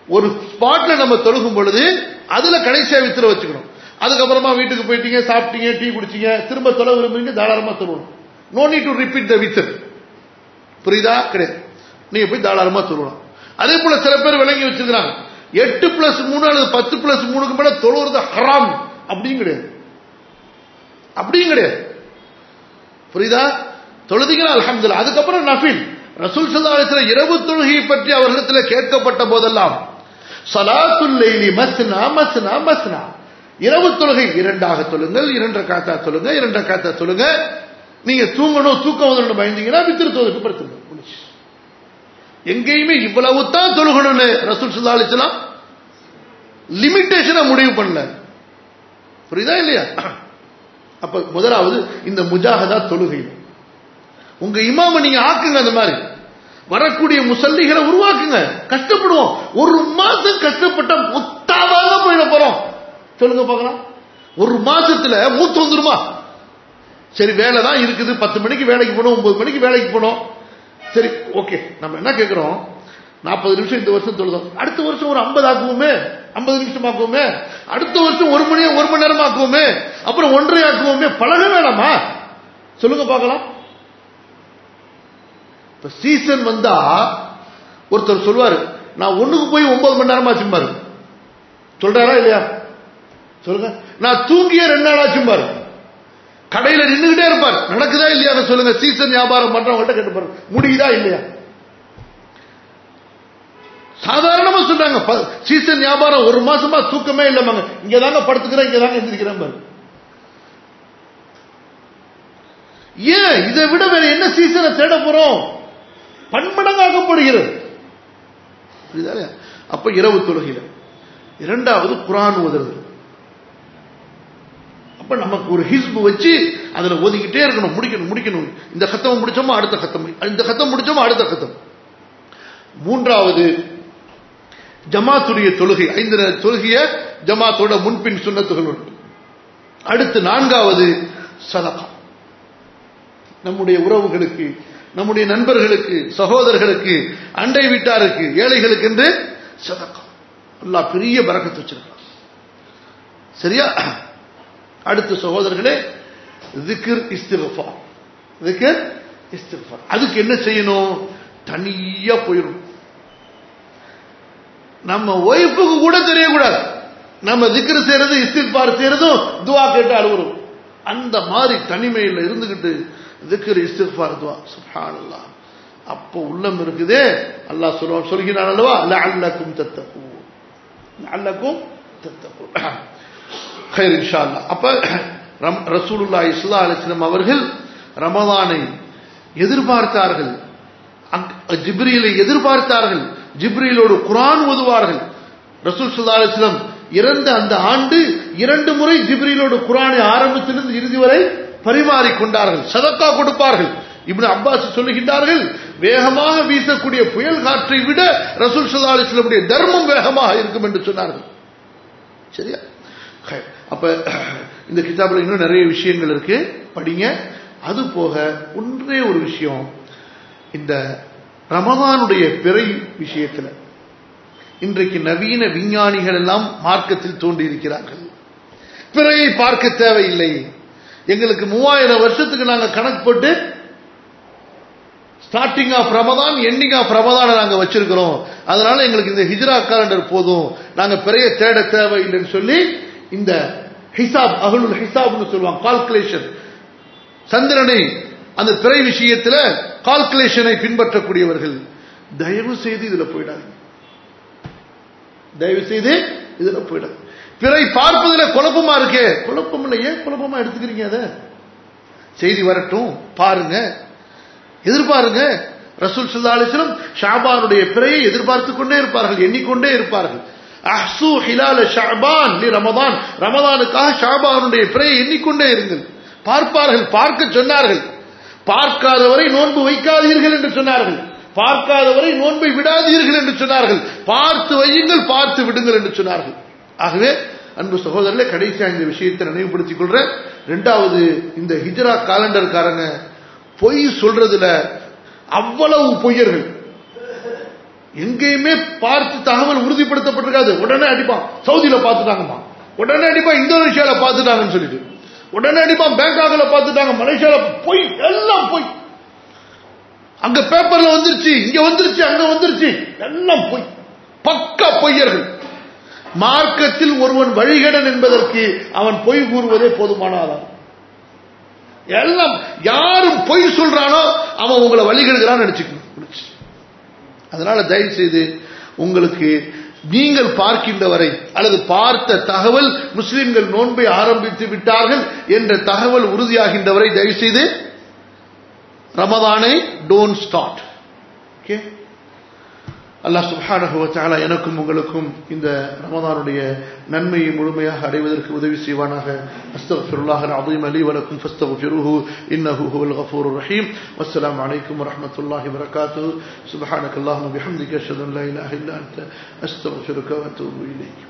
ஒரு ஸ்பாட்ல நம்ம தொழுகும் பொழுது அதுல கடைசியா வித்திர வச்சுக்கணும். அதுக்கப்புறமா வீட்டுக்கு போயிட்டீங்க, சாப்பிட்டீங்க, டீ குடிச்சீங்க, திரும்ப தொலை விரும்புறீங்க, தாராளமா தொழுவணும். No need to repeat the weather. புரியுதா? கிடையாது. நீங்க போய் தாராளமா தொழுவலாம். அதே போல சில பேர் விளங்கி வச்சிருக்காங்க 8+3 அல்லது 10+3க்கு மேல தொழுவது ஹராம். அப்படியும் கிடையாது, அப்படியும் கிடையாது. புரியுதா? தொழுதிகள் அல்ஹம்துலில்லாஹ். அதுக்கப்புறம் நஃபில். ரசூல் ஸல்லல்லாஹு அலைஹி வஸல்லம் இரவு தொழுகையை பற்றி அவர்களிடத்தில் கேட்கப்பட்ட போதெல்லாம் ஸலாத்துல் லைலி மஸ்னா மஸ்னா மஸ்னா, இரவு தொழுகை 2ஆக தொழுங்கள், 2 ரக்காத்தா தொழுங்க, 2 ரக்காத்தா தொழுங்க. நீங்க தூங்கணும், தூக்கம் வரணும் பயந்தீங்கன்னா வித்ர் தொழுகைக்கு படுத்துங்க. எங்கேயுமே இவ்வளவு தான் தொழுகணும்னு ரசூல் ஸல்லல்லாஹு அலைஹி வஸல்லம் லிமிட்டேஷனை முடிவு பண்ணல. புரியுதா இல்லையா? அப்ப முதலாவது இந்த முஜாஹதா தொழுகை. உங்க இமாம நீங்க ஆக்குங்க, அந்த மாதிரி வரக்கூடிய முசல்லிகளை உருவாக்குங்க. கஷ்டப்படுவோம், ஒரு மாசம் கஷ்டப்பட்ட முத்தாவாக போயிட போறோம். சொல்லுங்க பார்க்கலாம். ஒரு மாசத்துல மூத்து வந்துருமா? சரி, வேலை தான் இருக்குது, 10 மணிக்கு வேலைக்கு போனோம், 9 மணிக்கு வேலைக்கு போனோம். சரி, ஓகே. நம்ம என்ன கேட்கிறோம்? 40 நிமிஷம் இந்த வருஷம் தொழுதோம், அடுத்த வருஷம் ஒரு 50 ஆக்குவோமே, 50 நிமிஷம் ஆக்குவோமே, அடுத்த வருஷம் 1 மணி நேரம் ஆக்குவோமே, அப்புறம் 1.5 ஆக்குவோமே. பழக வேணாமா? சொல்லுங்க பார்க்கலாம். இப்ப சீசன் வந்தா ஒருத்தர் சொல்வாரு, நான் 1க்கு போய் 9 மணி நேரமா ஆச்சும்பாரு. சொல்றாரா இல்லையா? சொல்லுங்க. நான் தூங்கிய 2 நாள் ஆச்சும்பாரு. கடையில நின்றுகிட்டே இருப்பார். நடக்குதா இல்லையா? சொல்லுங்க. சீசன் வியாபாரம் பண்றவங்கள்ட்ட கேட்டு பாருங்க, முடியுதா இல்லையா? சாதாரணமா சொல்றாங்க, சீசன் வியாபாரம் 1 மாசமா தூக்கமே இல்லமாங்க, இங்கதாங்க படுத்துக்கிறேன், இங்கதாங்க எந்திரிக்கிறேன் பாரு. ஏன்? இதை விட வேற என்ன சீசனை தேட போறோம்? பன்மடங்காக்கப்படுகிறது. அப்ப இரவு தொழுகையில 2வது குர்ஆன் ஓதுறது. அப்ப நமக்கு ஒரு ஹிஸ்பு வச்சு அதுல ஓதிக்கிட்டே இருக்கணும், முடிக்கணும். இந்த கத்தம் முடிச்சோமா அடுத்த கத்தம், இந்த கத்தம் முடிச்சோமா அடுத்த கத்தம். 3வது ஜமாத்துடைய தொழுகை, 5 தொழுகைய ஜமாத்தோட முன்பின் சுன்னத்துகளோடு. அடுத்து 4வது சதகா. நம்முடைய உறவுகளுக்கு, நம்முடைய நண்பர்களுக்கு, சகோதரர்களுக்கு, அண்டை வீட்டாருக்கு, ஏழைகளுக்கு என்று சதகா. அல்லாஹ் பெரிய பரக்கத்து வச்சிருக்கான். சரியா? அடுத்த சகோதரர்களே, ذிக்ர் இஸ்திக்ஃபார். ذிக்ர் இஸ்திக்ஃபார். அதுக்கு என்ன செய்யணும்? தனியா போயிடும். நம்ம ஒய்ஃபுக்கு கூட தெரியக்கூடாது நம்ம ذிக்ர் செய்யறது, இஸ்திக்ஃபார் செய்யறதும், துஆ கேட்டு அழுவுறோம். அந்த மாதிரி தனிமையில் இருந்துகிட்டு ذிக்ர் இஸ்திக்ஃபார் துஆ, சுப்ஹானல்லாஹ். அப்போ உள்ளம் இருக்குதே, அல்லாஹ் சொல்கிறான் அல்லவா, லஅல்லக்கும் தத்தகூன், லஅல்லக்கும் தத்தகூன். خير இன்ஷா அல்லாஹ். அப்ப ரசூலுல்லாஹி ஸல்லல்லாஹு அலைஹி வஸல்லம் அவர்கள் ரமலானை எதிர்பார்த்தார்கள், ஜிப்ரீலை எதிர்பார்த்தார்கள், ஜிப்ரீலோடு குர்ஆன் ஓதுவார்கள். ரசூல் ஸல்லல்லாஹு அலைஹி வஸல்லம் இறந்த அந்த ஆண்டு 2 முறை ஜிப்ரீலோடு குர்ஆனை ஆரம்பத்திலிருந்து இறுதி வரை பரிமாறிக் கொண்டார்கள், சதக்கா கொடுப்பார்கள். இப்னு அப்பாஸ் சொல்லுகின்றார்கள், வேகமாக வீசக்கூடிய புயல் காற்றை விட ரசூல் ஸல்லல்லாஹு அலைஹி வஸல்லம் தர்மம் வேகமாக இருக்கும் என்று சொன்னார்கள். சரியா? அப்ப இந்த கிதாபுல இன்னும் நிறைய விஷயங்கள் இருக்கு, படிங்க. அது போக ஒன்றே ஒரு விஷயம், இந்த ரமதானுடைய பிறை விஷயத்தில் இன்றைக்கு நவீன விஞ்ஞானிகள் எல்லாம் மார்க்கத்தில் தோன்றி இருக்கிறார்கள். பிறையை பார்க்க தேவையில்லை, எங்களுக்கு 3000 வருஷத்துக்கு நாங்க கணக்கு போட்டு starting of Ramadan ending of Ramadan நாங்க வச்சிருக்கிறோம், அதனால எங்களுக்கு இந்த ஹிஜ்ரா காலண்டர் போதும், நாங்க பிறைய தேட தேவையில்லைன்னு சொல்லி இந்த ஹிசாப், அஹ்லுல் ஹிசாப்னு சொல்லுவாங்க, கால்குலேஷன், சந்திரனை அந்த பிறை விஷயத்தில் கால்குலேஷனை பின்பற்றக்கூடியவர்கள், தயவு செய்து இதுல போயிடாதீங்க, தயவு செய்து இதுல போயிடாது. பிறை பார்ப்பதில் குழப்பமா இருக்கே, குழப்பம் இல்லை, ஏன் குழப்பமா எடுத்துக்கிறீங்க? அத செய்தி வரட்டும், பாருங்க, எதிர்பாருங்க. ரசூல் ஸல்லல்லாஹு அலைஹி வஸல்லம் ஷஅபானுடைய பிறையை எதிர்பார்த்து கொண்டே இருப்பார்கள், எண்ணிக்கொண்டே இருப்பார்கள். அஹ்சு ஹிலால ஷஅபான் லி ரமதான், ரமதானுக்காக ஷஅபானுடைய பிறையை எண்ணிக்கொண்டே இருங்கள். பார்ப்பார்கள், பார்க்க சொன்னார்கள். பார்க்காதவரை நோன்பு வைக்காதீர்கள் என்று சொன்னார்கள், பார்க்காதவரை நோன்பை விடாதீர்கள் என்று சொன்னார்கள், பார்த்து வையுங்கள், பார்த்து விடுங்கள் என்று சொன்னார்கள். ஆகவே அன்பு சகோதரர்களே, கடைசியா இந்த விஷயத்தை நினைவுபடுத்திக் கொள்றேன். 2வது, இந்த ஹிஜ்ரா காலண்டர்காரங்க பொய் சொல்றதுல அவ்வளவு பொய்யர்கள். எங்கேயுமே பார்த்து தகவல் உறுதிப்படுத்தப்பட்டிருக்காது. உடனே அடிப்பான், சவுதியில பார்த்துட்டாங்கம்மா, உடனே அடிப்பான், இந்தோனேஷியால பார்த்துட்டாங்கன்னு சொல்லிட்டு, உடனே அடிப்பான், பேங்காக்ல பார்த்துட்டாங்க, மலேசியால போய், எல்லாம் போய். அங்க பேப்பர்ல வந்துருச்சு, இங்க வந்துருச்சு, அங்க வந்துருச்சு, எல்லாம் போய். பக்கா பொய்யர்கள். மார்க்கத்தில் ஒருவன் வழிகடன் என்பதற்கு அவன் பொய் கூறுவதே போதுமானதான். எல்லாம் யாரும் பொய் சொல்றானோ அவன் உங்களை வழிகெடுக்கிறான்னு நினைச்சுக்கணும். அதனால தயவு செய்து உங்களுக்கு நீங்கள் பார்க்கின்ற வரை அல்லது பார்த்த தகவல் முஸ்லிம்கள் நோன்பை ஆரம்பித்து விட்டார்கள் என்ற தகவல் உறுதியாகின்ற வரை தயவு செய்து ரமதானை டோன்ட் ஸ்டார்ட். ஓகே, அல்லாஹ் சுப்ஹானஹு வ தஆலா எனக்கும் உங்களுக்கும் இந்த ரமதானுடைய நன்மையை முழுமையாக அடைவதற்கு உதவி செய்வானாக. அஸ்தக்ஃபிருல்லாஹல் அஸீம் லீ வ லக்கும் ஃபஸ்தக்ஃபிருஹு இன்னஹு ஹுவல் கஃபூருர் ரஹீம். வஸ்ஸலாமு அலைக்கும் வ ரஹ்மத்துல்லாஹி வ பரகாத்துஹு. சுப்ஹானக்கல்லாஹும்ம வ பிஹம்திக அஷ்ஹது அன் லா இலாஹா இல்லா அன்த அஸ்தக்ஃபிருக வ அத்தூபு இலைக்.